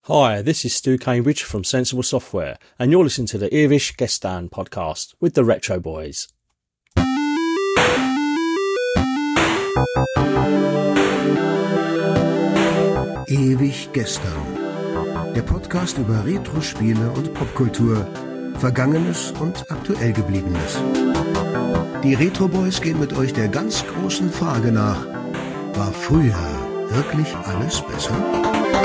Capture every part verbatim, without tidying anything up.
Hi, this is Stu Cambridge from Sensible Software, and you're listening to the Irish Gestan podcast with the Retro Boys. Ewig gestern. Der Podcast über Retro-Spiele und Popkultur, Vergangenes und aktuell Gebliebenes. Die Retro Boys gehen mit euch der ganz großen Frage nach: War früher wirklich alles besser?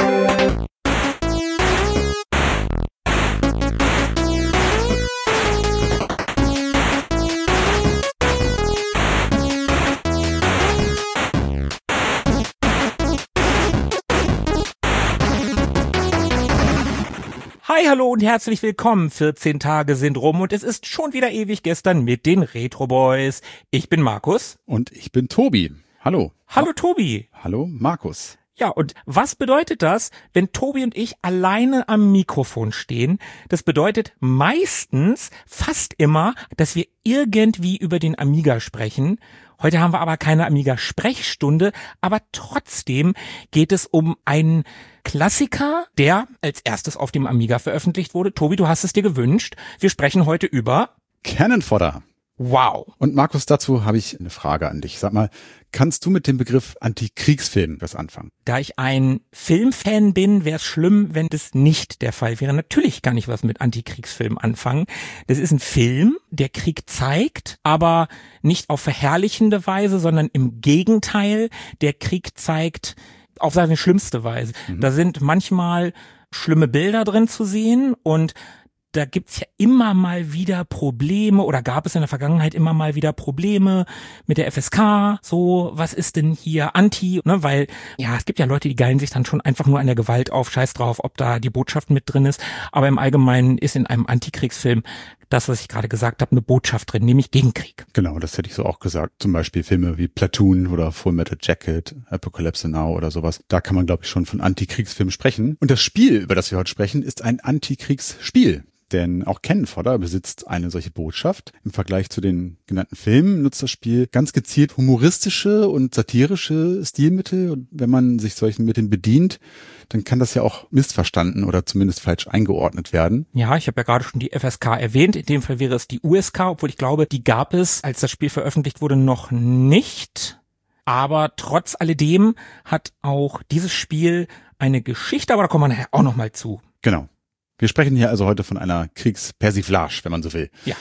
Hi, hallo und herzlich willkommen. vierzehn Tage sind rum und es ist schon wieder ewig gestern mit den Retro Boys. Ich bin Markus. Und ich bin Tobi. Hallo. Hallo Tobi. Hallo Markus. Ja, und was bedeutet das, wenn Tobi und ich alleine am Mikrofon stehen? Das bedeutet meistens, fast immer, dass wir irgendwie über den Amiga sprechen. Heute haben wir aber keine Amiga-Sprechstunde, aber trotzdem geht es um einen Klassiker, der als erstes auf dem Amiga veröffentlicht wurde. Tobi, du hast es dir gewünscht. Wir sprechen heute über Cannon Fodder. Wow. Und Markus, dazu habe ich eine Frage an dich. Sag mal, kannst du mit dem Begriff Antikriegsfilm was anfangen? Da ich ein Filmfan bin, wäre es schlimm, wenn das nicht der Fall wäre. Natürlich kann ich was mit Antikriegsfilm anfangen. Das ist ein Film, der Krieg zeigt, aber nicht auf verherrlichende Weise, sondern im Gegenteil, der Krieg zeigt auf seine schlimmste Weise. Mhm. Da sind manchmal schlimme Bilder drin zu sehen und da gibt's ja immer mal wieder Probleme oder gab es in der Vergangenheit immer mal wieder Probleme mit der F S K, so, was ist denn hier Anti, ne, weil, ja, es gibt ja Leute, die geilen sich dann schon einfach nur an der Gewalt auf, scheiß drauf, ob da die Botschaft mit drin ist, aber im Allgemeinen ist in einem Antikriegsfilm das, was ich gerade gesagt habe, eine Botschaft drin, nämlich gegen Krieg. Genau, das hätte ich so auch gesagt. Zum Beispiel Filme wie Platoon oder Full Metal Jacket, Apocalypse Now oder sowas. Da kann man, glaube ich, schon von Antikriegsfilm sprechen. Und das Spiel, über das wir heute sprechen, ist ein Antikriegsspiel. Denn auch Cannon Fodder besitzt eine solche Botschaft. Im Vergleich zu den genannten Filmen nutzt das Spiel ganz gezielt humoristische und satirische Stilmittel. Und wenn man sich solchen Mitteln bedient, dann kann das ja auch missverstanden oder zumindest falsch eingeordnet werden. Ja, ich habe ja gerade schon die F S K erwähnt. In dem Fall wäre es die U S K, obwohl ich glaube, die gab es, als das Spiel veröffentlicht wurde, noch nicht. Aber trotz alledem hat auch dieses Spiel eine Geschichte, aber da kommen wir nachher auch nochmal zu. Genau. Wir sprechen hier also heute von einer Kriegspersiflage, wenn man so will. Ja.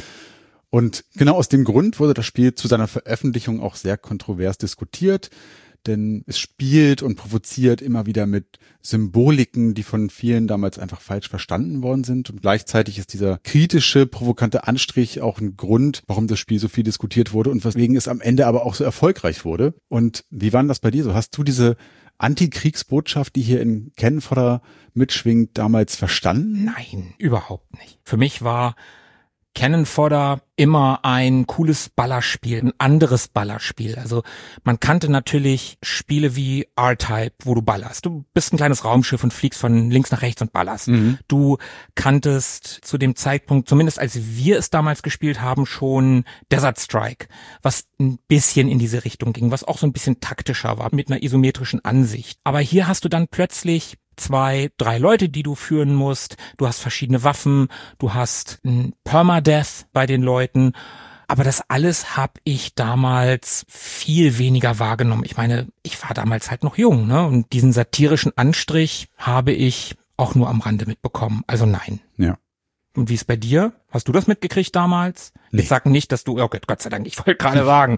Und genau aus dem Grund wurde das Spiel zu seiner Veröffentlichung auch sehr kontrovers diskutiert, denn es spielt und provoziert immer wieder mit Symboliken, die von vielen damals einfach falsch verstanden worden sind. Und gleichzeitig ist dieser kritische, provokante Anstrich auch ein Grund, warum das Spiel so viel diskutiert wurde und weswegen es am Ende aber auch so erfolgreich wurde. Und wie war denn das bei dir so? Hast du diese Antikriegsbotschaft, die hier in Cannon Fodder mitschwingt, damals verstanden? Nein, überhaupt nicht. Für mich war Cannon Fodder immer ein cooles Ballerspiel, ein anderes Ballerspiel. Also man kannte natürlich Spiele wie R-Type, wo du ballerst. Du bist ein kleines Raumschiff und fliegst von links nach rechts und ballerst. Mhm. Du kanntest zu dem Zeitpunkt, zumindest als wir es damals gespielt haben, schon Desert Strike, was ein bisschen in diese Richtung ging, was auch so ein bisschen taktischer war, mit einer isometrischen Ansicht. Aber hier hast du dann plötzlich zwei, drei Leute, die du führen musst. Du hast verschiedene Waffen, du hast ein Permadeath bei den Leuten. Aber das alles habe ich damals viel weniger wahrgenommen. Ich meine, ich war damals halt noch jung, ne? Und diesen satirischen Anstrich habe ich auch nur am Rande mitbekommen. Also nein. Ja. Und wie ist bei dir? Hast du das mitgekriegt damals? Nee. Ich sag nicht, dass du, oh Gott, Gott sei Dank, ich wollte gerade sagen.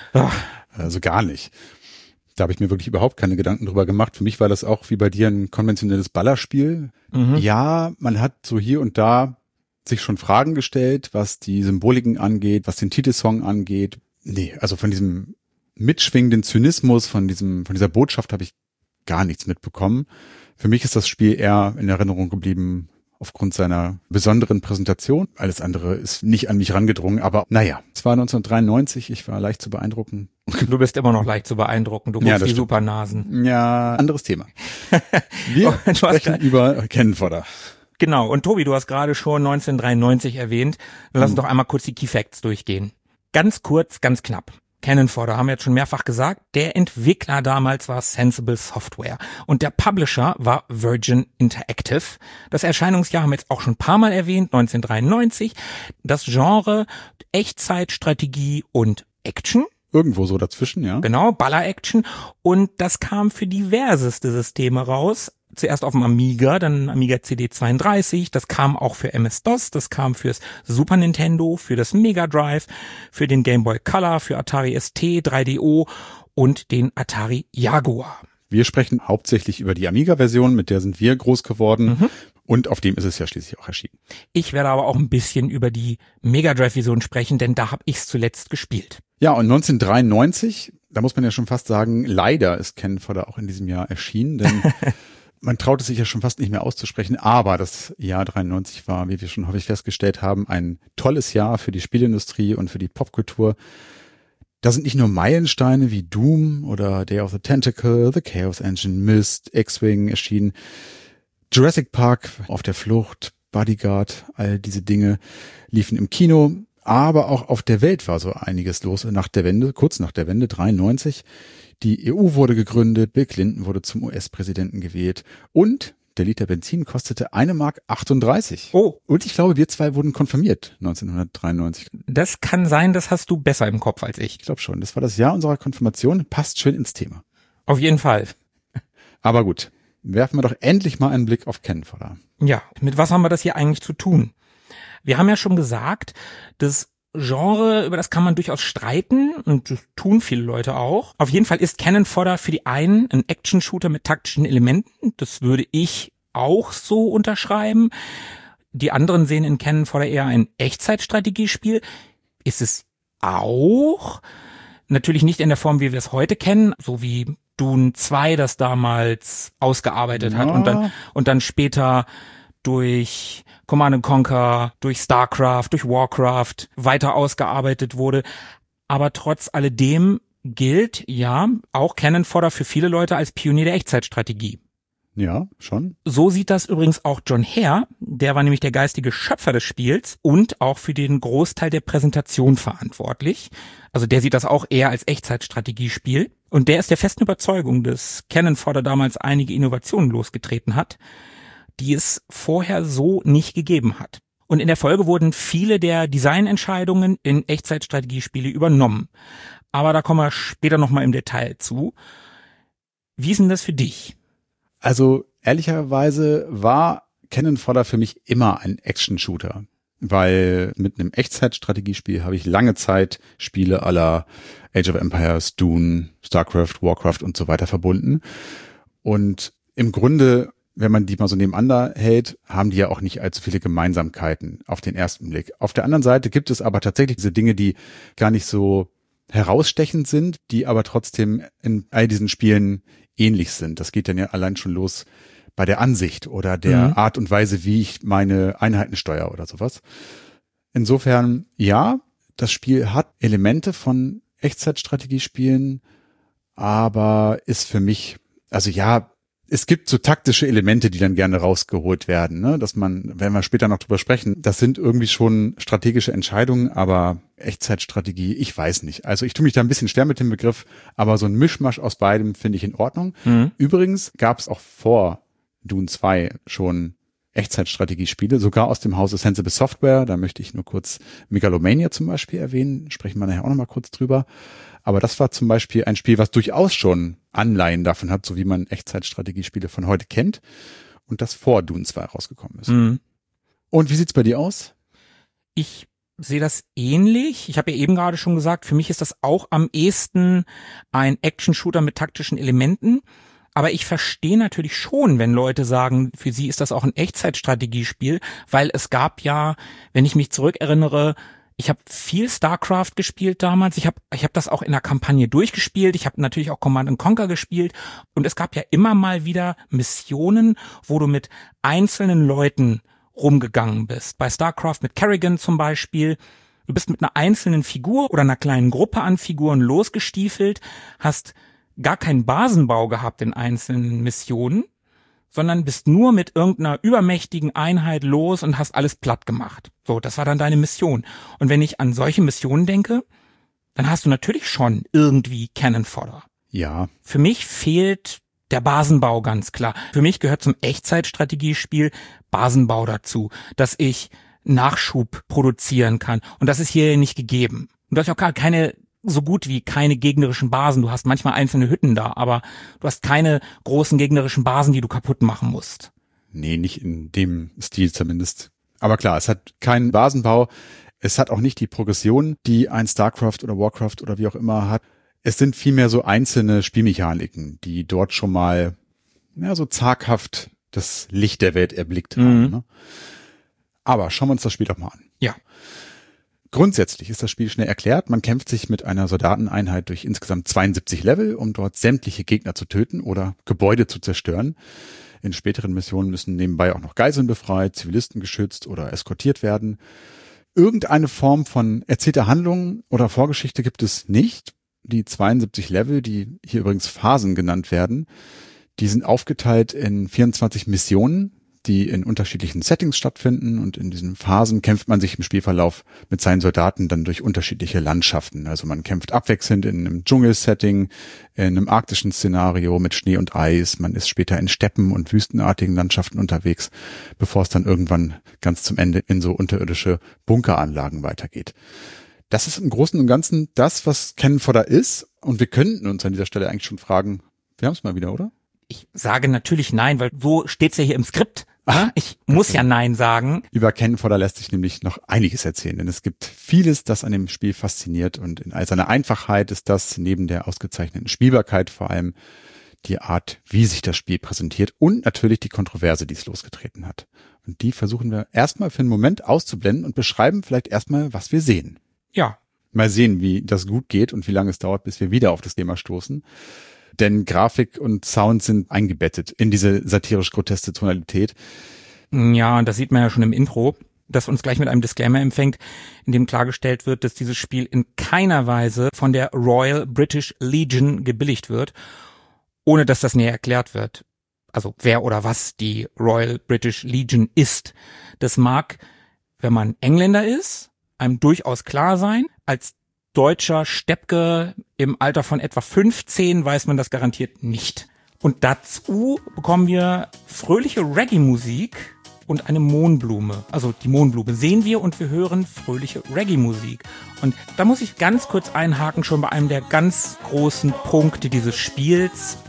Also gar nicht. Da habe ich mir wirklich überhaupt keine Gedanken drüber gemacht. Für mich war das auch wie bei dir ein konventionelles Ballerspiel. Mhm. Ja, man hat so hier und da sich schon Fragen gestellt, was die Symboliken angeht, was den Titelsong angeht. Nee, also von diesem mitschwingenden Zynismus, von diesem, von dieser Botschaft habe ich gar nichts mitbekommen. Für mich ist das Spiel eher in Erinnerung geblieben aufgrund seiner besonderen Präsentation. Alles andere ist nicht an mich rangedrungen, aber naja, es war neunzehnhundertdreiundneunzig, ich war leicht zu beeindrucken. Du bist immer noch leicht zu beeindrucken, du ja, guckst die Supernasen. Ja, anderes Thema. Wir oh, sprechen über Cannon Fodder. Genau, und Tobi, du hast gerade schon neunzehnhundertdreiundneunzig erwähnt. Lass uns hm. doch einmal kurz die Key Facts durchgehen. Ganz kurz, ganz knapp. Cannon Fodder, haben wir jetzt schon mehrfach gesagt. Der Entwickler damals war Sensible Software und der Publisher war Virgin Interactive. Das Erscheinungsjahr haben wir jetzt auch schon ein paar Mal erwähnt, neunzehnhundertdreiundneunzig. Das Genre Echtzeitstrategie und Action. Irgendwo so dazwischen, ja. Genau, Baller-Action. Und das kam für diverseste Systeme raus. Zuerst auf dem Amiga, dann Amiga C D zweiunddreißig, das kam auch für M S-DOS, das kam fürs Super Nintendo, für das Mega Drive, für den Game Boy Color, für Atari S T, drei D O und den Atari Jaguar. Wir sprechen hauptsächlich über die Amiga-Version, mit der sind wir groß geworden. Mhm. Und auf dem ist es ja schließlich auch erschienen. Ich werde aber auch ein bisschen über die Mega Drive-Version sprechen, denn da habe ich es zuletzt gespielt. Ja, und neunzehnhundertdreiundneunzig, da muss man ja schon fast sagen, leider ist Cannon Fodder auch in diesem Jahr erschienen, denn man traut es sich ja schon fast nicht mehr auszusprechen, aber das Jahr dreiundneunzig war, wie wir schon häufig festgestellt haben, ein tolles Jahr für die Spielindustrie und für die Popkultur. Da sind nicht nur Meilensteine wie Doom oder Day of the Tentacle, The Chaos Engine, Myst, X-Wing erschienen, Jurassic Park, Auf der Flucht, Bodyguard, all diese Dinge liefen im Kino, aber auch auf der Welt war so einiges los nach der Wende, kurz nach der Wende, dreiundneunzig. Die E U wurde gegründet, Bill Clinton wurde zum U S-Präsidenten gewählt und der Liter Benzin kostete eine Mark achtunddreißig. Oh. Und ich glaube, wir zwei wurden konfirmiert neunzehnhundertdreiundneunzig. Das kann sein, das hast du besser im Kopf als ich. Ich glaube schon, das war das Jahr unserer Konfirmation, passt schön ins Thema. Auf jeden Fall. Aber gut, werfen wir doch endlich mal einen Blick auf Cannon Fodder. Ja, mit was haben wir das hier eigentlich zu tun? Wir haben ja schon gesagt, das Genre, über das kann man durchaus streiten und das tun viele Leute auch. Auf jeden Fall ist Cannon Fodder für die einen ein Action-Shooter mit taktischen Elementen. Das würde ich auch so unterschreiben. Die anderen sehen in Cannon Fodder eher ein Echtzeitstrategiespiel. Ist es auch. Natürlich nicht in der Form, wie wir es heute kennen, so wie Dune zwei das damals ausgearbeitet ja. hat und dann, und dann später durch Command and Conquer, durch StarCraft, durch Warcraft weiter ausgearbeitet wurde. Aber trotz alledem gilt, ja, auch Cannon Fodder für viele Leute als Pionier der Echtzeitstrategie. Ja, schon. So sieht das übrigens auch John Hare, der war nämlich der geistige Schöpfer des Spiels und auch für den Großteil der Präsentation verantwortlich. Also der sieht das auch eher als Echtzeitstrategiespiel. Und der ist der festen Überzeugung, dass Cannon Fodder damals einige Innovationen losgetreten hat, die es vorher so nicht gegeben hat. Und in der Folge wurden viele der Designentscheidungen in Echtzeitstrategiespiele übernommen. Aber da kommen wir später nochmal im Detail zu. Wie ist denn das für dich? Also ehrlicherweise war Cannon Fodder für mich immer ein Action-Shooter, weil mit einem Echtzeitstrategiespiel habe ich lange Zeit Spiele à la Age of Empires, Dune, StarCraft, Warcraft und so weiter verbunden. Und im Grunde, wenn man die mal so nebeneinander hält, haben die ja auch nicht allzu viele Gemeinsamkeiten auf den ersten Blick. Auf der anderen Seite gibt es aber tatsächlich diese Dinge, die gar nicht so herausstechend sind, die aber trotzdem in all diesen Spielen ähnlich sind. Das geht dann ja allein schon los bei der Ansicht oder der mhm. Art und Weise, wie ich meine Einheiten steuere oder sowas. Insofern, ja, das Spiel hat Elemente von Echtzeitstrategiespielen, aber ist für mich, also ja, es gibt so taktische Elemente, die dann gerne rausgeholt werden, ne? Dass man, wenn wir später noch drüber sprechen, das sind irgendwie schon strategische Entscheidungen, aber Echtzeitstrategie, ich weiß nicht. Also ich tue mich da ein bisschen schwer mit dem Begriff, aber so ein Mischmasch aus beidem finde ich in Ordnung. Mhm. Übrigens gab es auch vor Dune zwei schon Echtzeitstrategiespiele, sogar aus dem Hause Sensible Software. Da möchte ich nur kurz Megalomania zum Beispiel erwähnen, sprechen wir nachher auch noch mal kurz drüber. Aber das war zum Beispiel ein Spiel, was durchaus schon Anleihen davon hat, so wie man Echtzeitstrategiespiele von heute kennt und das vor Dune zwei rausgekommen ist. Mhm. Und wie sieht's bei dir aus? Ich sehe das ähnlich. Ich habe ja eben gerade schon gesagt, für mich ist das auch am ehesten ein Action-Shooter mit taktischen Elementen. Aber ich verstehe natürlich schon, wenn Leute sagen, für sie ist das auch ein Echtzeitstrategiespiel, weil es gab ja, wenn ich mich zurückerinnere, ich habe viel StarCraft gespielt damals. Ich habe ich hab das auch in der Kampagne durchgespielt. Ich habe natürlich auch Command and Conquer gespielt. Und es gab ja immer mal wieder Missionen, wo du mit einzelnen Leuten rumgegangen bist. Bei StarCraft mit Kerrigan zum Beispiel. Du bist mit einer einzelnen Figur oder einer kleinen Gruppe an Figuren losgestiefelt, hast gar keinen Basenbau gehabt in einzelnen Missionen, sondern bist nur mit irgendeiner übermächtigen Einheit los und hast alles platt gemacht. So, das war dann deine Mission. Und wenn ich an solche Missionen denke, dann hast du natürlich schon irgendwie Cannon Fodder. Ja. Für mich fehlt der Basenbau ganz klar. Für mich gehört zum Echtzeitstrategiespiel Basenbau dazu, dass ich Nachschub produzieren kann. Und das ist hier nicht gegeben. Und du hast auch gar keine, so gut wie keine gegnerischen Basen. Du hast manchmal einzelne Hütten da, aber du hast keine großen gegnerischen Basen, die du kaputt machen musst. Nee, nicht in dem Stil zumindest. Aber klar, es hat keinen Basenbau. Es hat auch nicht die Progression, die ein StarCraft oder Warcraft oder wie auch immer hat. Es sind vielmehr so einzelne Spielmechaniken, die dort schon mal ja, so zaghaft das Licht der Welt erblickt haben. Mhm. Ne? Aber schauen wir uns das Spiel doch mal an. Ja. Grundsätzlich ist das Spiel schnell erklärt. Man kämpft sich mit einer Soldateneinheit durch insgesamt zweiundsiebzig Level, um dort sämtliche Gegner zu töten oder Gebäude zu zerstören. In späteren Missionen müssen nebenbei auch noch Geiseln befreit, Zivilisten geschützt oder eskortiert werden. Irgendeine Form von erzählter Handlung oder Vorgeschichte gibt es nicht. Die zweiundsiebzig Level, die hier übrigens Phasen genannt werden, die sind aufgeteilt in vierundzwanzig Missionen, die in unterschiedlichen Settings stattfinden, und in diesen Phasen kämpft man sich im Spielverlauf mit seinen Soldaten dann durch unterschiedliche Landschaften. Also man kämpft abwechselnd in einem Dschungelsetting, in einem arktischen Szenario mit Schnee und Eis, man ist später in Steppen und wüstenartigen Landschaften unterwegs, bevor es dann irgendwann ganz zum Ende in so unterirdische Bunkeranlagen weitergeht. Das ist im Großen und Ganzen das, was Cannon Fodder ist, und wir könnten uns an dieser Stelle eigentlich schon fragen, wir haben es mal wieder, oder? Ich sage natürlich nein, weil so steht's ja hier im Skript. Ach, ich muss ja nein sagen. Über Cannon Fodder lässt sich nämlich noch einiges erzählen, denn es gibt vieles, das an dem Spiel fasziniert, und in all seiner Einfachheit ist das neben der ausgezeichneten Spielbarkeit vor allem die Art, wie sich das Spiel präsentiert, und natürlich die Kontroverse, die es losgetreten hat. Und die versuchen wir erstmal für einen Moment auszublenden und beschreiben vielleicht erstmal, was wir sehen. Ja. Mal sehen, wie das gut geht und wie lange es dauert, bis wir wieder auf das Thema stoßen. Denn Grafik und Sound sind eingebettet in diese satirisch-groteske Tonalität. Ja, und das sieht man ja schon im Intro, das uns gleich mit einem Disclaimer empfängt, in dem klargestellt wird, dass dieses Spiel in keiner Weise von der Royal British Legion gebilligt wird, ohne dass das näher erklärt wird. Also wer oder was die Royal British Legion ist. Das mag, wenn man Engländer ist, einem durchaus klar sein. Als deutscher Steppke im Alter von etwa fünfzehn weiß man das garantiert nicht. Und dazu bekommen wir fröhliche Reggae-Musik und eine Mohnblume. Also die Mohnblume sehen wir und wir hören fröhliche Reggae-Musik. Und da muss ich ganz kurz einhaken, schon bei einem der ganz großen Punkte dieses Spiels.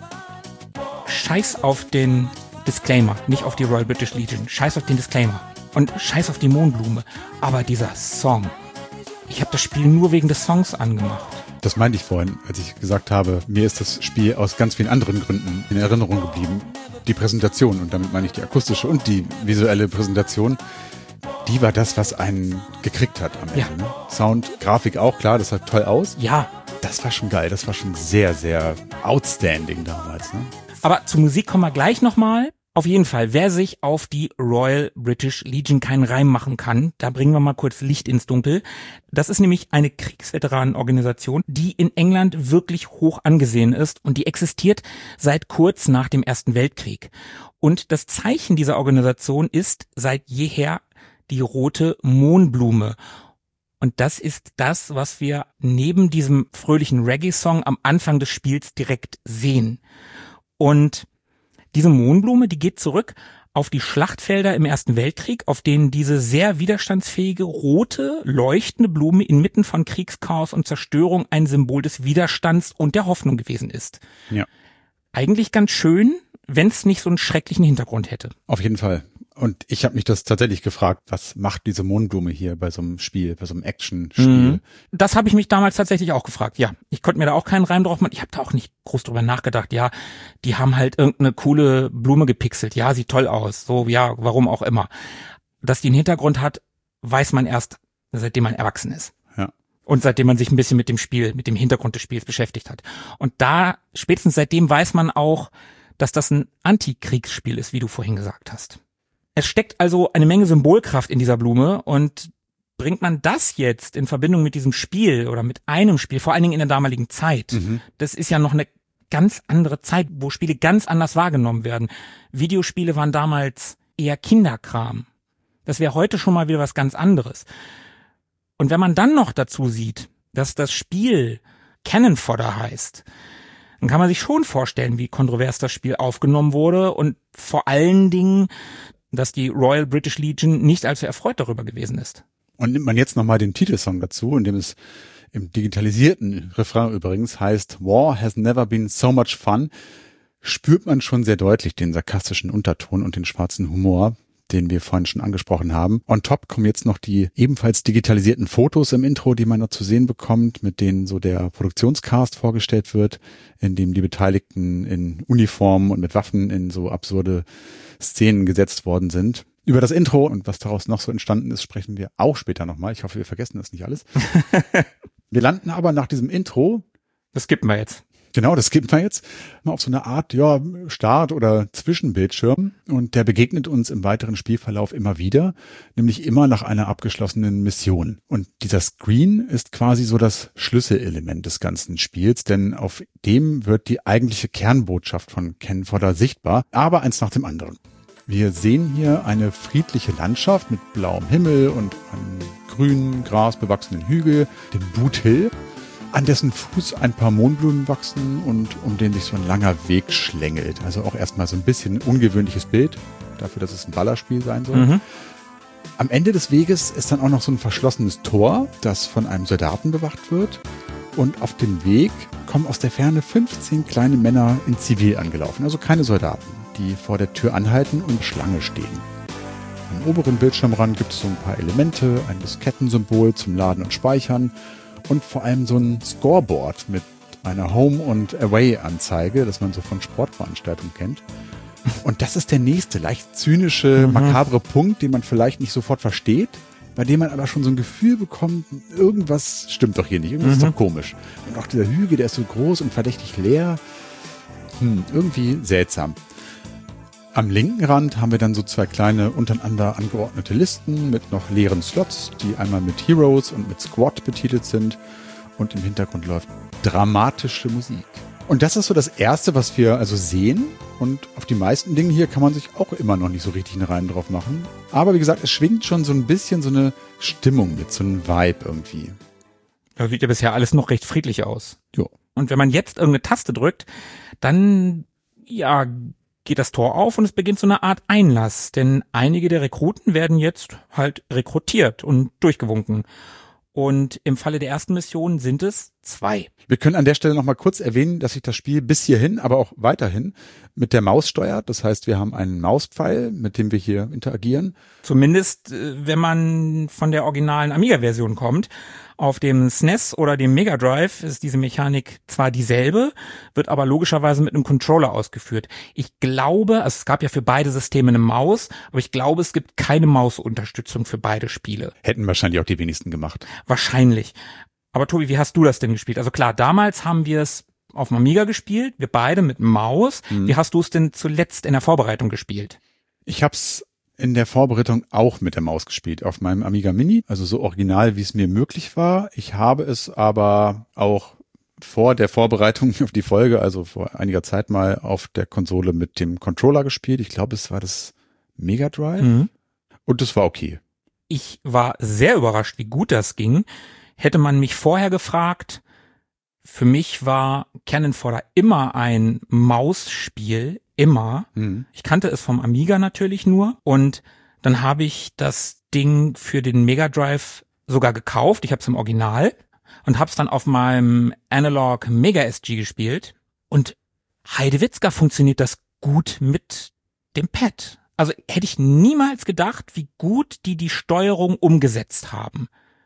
Scheiß auf den Disclaimer, nicht auf die Royal British Legion. Scheiß auf den Disclaimer. Und scheiß auf die Mohnblume. Aber dieser Song. Ich habe das Spiel nur wegen des Songs angemacht. Das meinte ich vorhin, als ich gesagt habe, mir ist das Spiel aus ganz vielen anderen Gründen in Erinnerung geblieben. Die Präsentation, und damit meine ich die akustische und die visuelle Präsentation, die war das, was einen gekriegt hat am Ende. Ja. Ne? Sound, Grafik auch, klar, das sah toll aus. Ja. Das war schon geil, das war schon sehr, sehr outstanding damals. Ne? Aber zur Musik kommen wir gleich nochmal. Auf jeden Fall, wer sich auf die Royal British Legion keinen Reim machen kann, da bringen wir mal kurz Licht ins Dunkel. Das ist nämlich eine Kriegsveteranenorganisation, die in England wirklich hoch angesehen ist, und die existiert seit kurz nach dem Ersten Weltkrieg. Und das Zeichen dieser Organisation ist seit jeher die rote Mohnblume. Und das ist das, was wir neben diesem fröhlichen Reggae-Song am Anfang des Spiels direkt sehen. Und diese Mohnblume, die geht zurück auf die Schlachtfelder im Ersten Weltkrieg, auf denen diese sehr widerstandsfähige, rote, leuchtende Blume inmitten von Kriegschaos und Zerstörung ein Symbol des Widerstands und der Hoffnung gewesen ist. Ja. Eigentlich ganz schön, wenn es nicht so einen schrecklichen Hintergrund hätte. Auf jeden Fall. Und ich habe mich das tatsächlich gefragt, was macht diese Mohnblume hier bei so einem Spiel, bei so einem Action-Spiel? Mhm. Das habe ich mich damals tatsächlich auch gefragt, ja. Ich konnte mir da auch keinen Reim drauf machen. Ich habe da auch nicht groß drüber nachgedacht. Ja, die haben halt irgendeine coole Blume gepixelt. Ja, sieht toll aus. So, ja, warum auch immer. Dass die einen Hintergrund hat, weiß man erst, seitdem man erwachsen ist. Ja. Und seitdem man sich ein bisschen mit dem Spiel, mit dem Hintergrund des Spiels beschäftigt hat. Und da, spätestens seitdem weiß man auch, dass das ein Antikriegsspiel ist, wie du vorhin gesagt hast. Es steckt also eine Menge Symbolkraft in dieser Blume, und bringt man das jetzt in Verbindung mit diesem Spiel oder mit einem Spiel, vor allen Dingen in der damaligen Zeit, mhm. das ist ja noch eine ganz andere Zeit, wo Spiele ganz anders wahrgenommen werden. Videospiele waren damals eher Kinderkram. Das wäre heute schon mal wieder was ganz anderes. Und wenn man dann noch dazu sieht, dass das Spiel Cannon Fodder heißt, dann kann man sich schon vorstellen, wie kontrovers das Spiel aufgenommen wurde und vor allen Dingen, dass die Royal British Legion nicht allzu erfreut darüber gewesen ist. Und nimmt man jetzt nochmal den Titelsong dazu, in dem es im digitalisierten Refrain übrigens heißt War has never been so much fun, spürt man schon sehr deutlich den sarkastischen Unterton und den schwarzen Humor, den wir vorhin schon angesprochen haben. On top kommen jetzt noch die ebenfalls digitalisierten Fotos im Intro, die man noch zu sehen bekommt, mit denen so der Produktionscast vorgestellt wird, in dem die Beteiligten in Uniformen und mit Waffen in so absurde Szenen gesetzt worden sind. Über das Intro und was daraus noch so entstanden ist, sprechen wir auch später nochmal. Ich hoffe, wir vergessen das nicht alles. Wir landen aber nach diesem Intro. Das skippen wir jetzt. Genau, das skippen wir jetzt mal auf so eine Art, ja, Start- oder Zwischenbildschirm. Und der begegnet uns im weiteren Spielverlauf immer wieder, nämlich immer nach einer abgeschlossenen Mission. Und dieser Screen ist quasi so das Schlüsselelement des ganzen Spiels, denn auf dem wird die eigentliche Kernbotschaft von Cannon Fodder sichtbar, aber eins nach dem anderen. Wir sehen hier eine friedliche Landschaft mit blauem Himmel und einem grünen, grasbewachsenen Hügel, den Boot Hill, an dessen Fuß ein paar Mohnblumen wachsen und um den sich so ein langer Weg schlängelt. Also auch erstmal so ein bisschen ein ungewöhnliches Bild, dafür, dass es ein Ballerspiel sein soll. Mhm. Am Ende des Weges ist dann auch noch so ein verschlossenes Tor, das von einem Soldaten bewacht wird. Und auf dem Weg kommen aus der Ferne fünfzehn kleine Männer in Zivil angelaufen, also keine Soldaten, die vor der Tür anhalten und Schlange stehen. Am oberen Bildschirmrand gibt es so ein paar Elemente, ein Diskettensymbol zum Laden und Speichern und vor allem so ein Scoreboard mit einer Home- und Away-Anzeige, das man so von Sportveranstaltungen kennt. Und das ist der nächste, leicht zynische, mhm. makabre Punkt, den man vielleicht nicht sofort versteht, bei dem man aber schon so ein Gefühl bekommt, irgendwas stimmt doch hier nicht, irgendwas mhm. ist doch komisch. Und auch dieser Hügel, der ist so groß und verdächtig leer. Hm, irgendwie seltsam. Am linken Rand haben wir dann so zwei kleine untereinander angeordnete Listen mit noch leeren Slots, die einmal mit Heroes und mit Squad betitelt sind. Und im Hintergrund läuft dramatische Musik. Und das ist so das Erste, was wir also sehen. Und auf die meisten Dinge hier kann man sich auch immer noch nicht so richtig einen Reim drauf machen. Aber wie gesagt, es schwingt schon so ein bisschen so eine Stimmung mit, so ein Vibe irgendwie. Da sieht ja bisher alles noch recht friedlich aus. Jo. Und wenn man jetzt irgendeine Taste drückt, dann, ja, geht das Tor auf und es beginnt so eine Art Einlass. Denn einige der Rekruten werden jetzt halt rekrutiert und durchgewunken. Und im Falle der ersten Mission sind es zwei. Wir können an der Stelle noch mal kurz erwähnen, dass sich das Spiel bis hierhin, aber auch weiterhin mit der Maus steuert. Das heißt, wir haben einen Mauspfeil, mit dem wir hier interagieren. Zumindest, wenn man von der originalen Amiga-Version kommt. Auf dem S N E S oder dem Mega Drive ist diese Mechanik zwar dieselbe, wird aber logischerweise mit einem Controller ausgeführt. Ich glaube, also es gab ja für beide Systeme eine Maus, aber ich glaube, es gibt keine Mausunterstützung für beide Spiele. Hätten wahrscheinlich auch die wenigsten gemacht. Wahrscheinlich. Aber Tobi, wie hast du das denn gespielt? Also klar, damals haben wir es auf dem Amiga gespielt, wir beide mit Maus. Hm. Wie hast du es denn zuletzt in der Vorbereitung gespielt? Ich hab's in der Vorbereitung auch mit der Maus gespielt, auf meinem Amiga Mini, also so original, wie es mir möglich war. Ich habe es aber auch vor der Vorbereitung auf die Folge, also vor einiger Zeit mal auf der Konsole mit dem Controller gespielt. Ich glaube, es war das Mega Drive mhm. und das war okay. Ich war sehr überrascht, wie gut das ging. Hätte man mich vorher gefragt, für mich war Cannon Fodder immer ein Mausspiel, immer. Mhm. Ich kannte es vom Amiga natürlich nur und dann habe ich das Ding für den Mega Drive sogar gekauft. Ich habe es im Original und habe es dann auf meinem Analog Mega S G gespielt und Heidewitzka funktioniert das gut mit dem Pad. Also hätte ich niemals gedacht, wie gut die die Steuerung umgesetzt haben.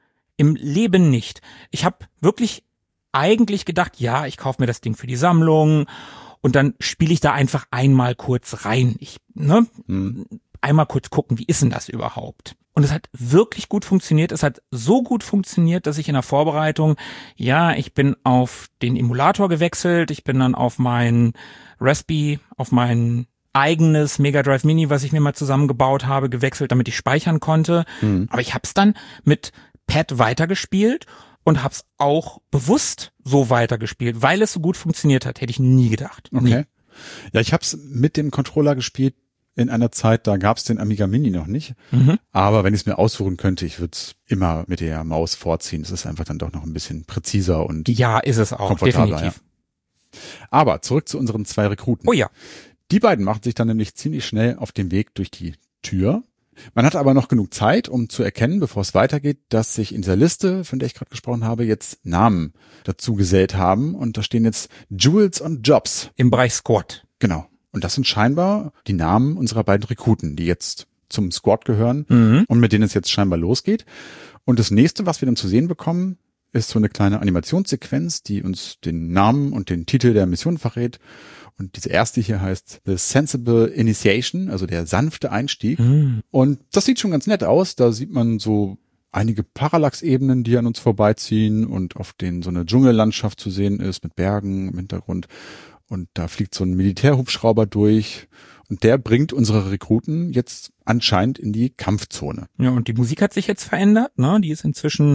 Im Leben nicht. Ich habe wirklich eigentlich gedacht, ja, ich kaufe mir das Ding für die Sammlung und dann spiele ich da einfach einmal kurz rein. Ich, ne, hm. einmal kurz gucken, wie ist denn das überhaupt? Und es hat wirklich gut funktioniert. Es hat so gut funktioniert, dass ich in der Vorbereitung, ja, ich bin auf den Emulator gewechselt, ich bin dann auf mein Raspberry, auf mein eigenes Mega Drive Mini, was ich mir mal zusammengebaut habe, gewechselt, damit ich speichern konnte. Hm. Aber ich habe es dann mit Pad weitergespielt und hab's auch bewusst so weitergespielt, weil es so gut funktioniert hat. Hätte ich nie gedacht. Okay. Nie. Ja, ich hab's mit dem Controller gespielt, in einer Zeit, da gab es den Amiga Mini noch nicht. Mhm. Aber wenn ich es mir aussuchen könnte, ich würde es immer mit der Maus vorziehen. Es ist einfach dann doch noch ein bisschen präziser und Ja, ist es auch, komfortabler. definitiv. Ja. Aber zurück zu unseren zwei Rekruten. Oh ja. Die beiden machen sich dann nämlich ziemlich schnell auf den Weg durch die Tür. Man hat aber noch genug Zeit, um zu erkennen, bevor es weitergeht, dass sich in dieser Liste, von der ich gerade gesprochen habe, jetzt Namen dazu gesellt haben. Und da stehen jetzt Jules und Jobs. Im Bereich Squad. Genau. Und das sind scheinbar die Namen unserer beiden Rekruten, die jetzt zum Squad gehören Mhm. und mit denen es jetzt scheinbar losgeht. Und das nächste, was wir dann zu sehen bekommen, ist so eine kleine Animationssequenz, die uns den Namen und den Titel der Mission verrät. Und diese erste hier heißt The Sensible Initiation, also der sanfte Einstieg. Mhm. Und das sieht schon ganz nett aus. Da sieht man so einige Parallax-Ebenen, die an uns vorbeiziehen und auf denen so eine Dschungellandschaft zu sehen ist mit Bergen im Hintergrund. Und da fliegt so ein Militärhubschrauber durch und der bringt unsere Rekruten jetzt anscheinend in die Kampfzone. Ja, und die Musik hat sich jetzt verändert, ne? Die ist inzwischen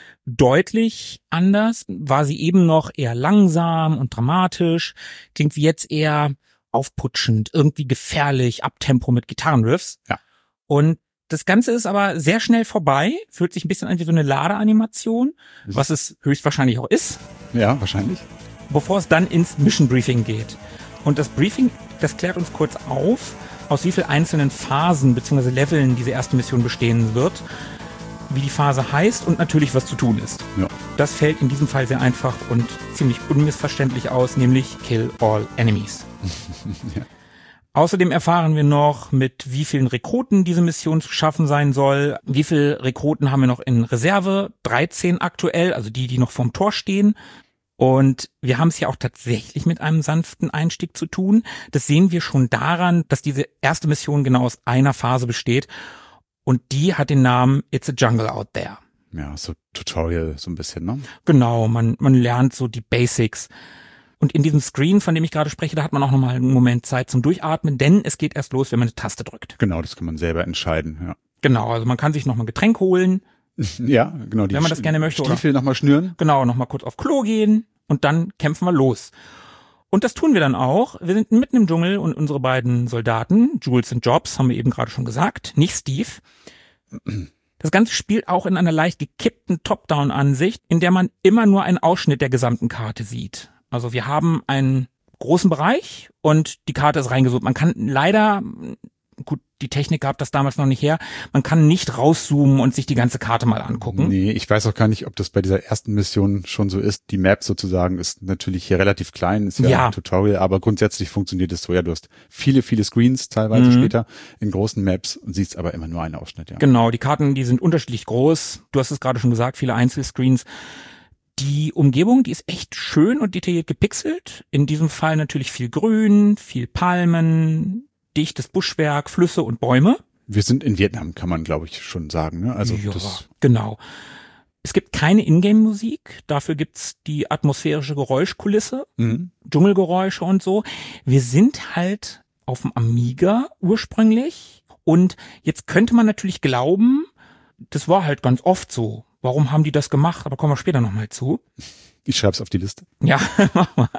deutlich anders. War sie eben noch eher langsam und dramatisch, klingt wie jetzt eher aufputschend, irgendwie gefährlich, Abtempo mit Gitarrenriffs. Ja. Und das Ganze ist aber sehr schnell vorbei, fühlt sich ein bisschen an wie so eine Ladeanimation, was es höchstwahrscheinlich auch ist, Ja, wahrscheinlich. bevor es dann ins Mission Briefing geht. Und das Briefing, das klärt uns kurz auf, aus wie vielen einzelnen Phasen bzw. Leveln diese erste Mission bestehen wird, wie die Phase heißt und natürlich, was zu tun ist. Ja. Das fällt in diesem Fall sehr einfach und ziemlich unmissverständlich aus, nämlich Kill All Enemies. Ja. Außerdem erfahren wir noch, mit wie vielen Rekruten diese Mission zu schaffen sein soll. Wie viele Rekruten haben wir noch in Reserve? dreizehn aktuell, also die, die noch vorm Tor stehen. Und wir haben es ja auch tatsächlich mit einem sanften Einstieg zu tun. Das sehen wir schon daran, dass diese erste Mission genau aus einer Phase besteht. Und die hat den Namen It's a Jungle Out There. Ja, so Tutorial so ein bisschen, ne? Genau, man, man lernt so die Basics. Und in diesem Screen, von dem ich gerade spreche, da hat man auch nochmal einen Moment Zeit zum Durchatmen, denn es geht erst los, wenn man eine Taste drückt. Genau, das kann man selber entscheiden, ja. Genau, also man kann sich nochmal ein Getränk holen. Ja, genau. Die Wenn man das gerne möchte, oder? Stiefel nochmal schnüren. Genau, nochmal kurz auf Klo gehen und dann kämpfen wir los. Und das tun wir dann auch. Wir sind mitten im Dschungel und unsere beiden Soldaten, Jules und Jobs, haben wir eben gerade schon gesagt, nicht Steve. Das Ganze spielt auch in einer leicht gekippten Top-Down-Ansicht, in der man immer nur einen Ausschnitt der gesamten Karte sieht. Also wir haben einen großen Bereich und die Karte ist reingezoomt. Man kann leider, gut, die Technik gab das damals noch nicht her, man kann nicht rauszoomen und sich die ganze Karte mal angucken. Nee, ich weiß auch gar nicht, ob das bei dieser ersten Mission schon so ist. Die Map sozusagen ist natürlich hier relativ klein, ist ja, Ja. ein Tutorial, aber grundsätzlich funktioniert es so. Ja, du hast viele, viele Screens teilweise Mhm. später in großen Maps und siehst aber immer nur einen Ausschnitt, ja. Genau, die Karten, die sind unterschiedlich groß. Du hast es gerade schon gesagt, viele Einzelscreens. Die Umgebung, die ist echt schön und detailliert gepixelt. In diesem Fall natürlich viel Grün, viel Palmen, dichtes Buschwerk, Flüsse und Bäume. Wir sind in Vietnam, kann man glaube ich schon sagen, ne? Also ja, das, genau. Es gibt keine Ingame-Musik, dafür gibt's die atmosphärische Geräuschkulisse, mhm. Dschungelgeräusche und so. Wir sind halt auf dem Amiga ursprünglich und jetzt könnte man natürlich glauben, das war halt ganz oft so. Warum haben die das gemacht? Aber kommen wir später nochmal zu. Ich schreib's auf die Liste. Ja, mach mal.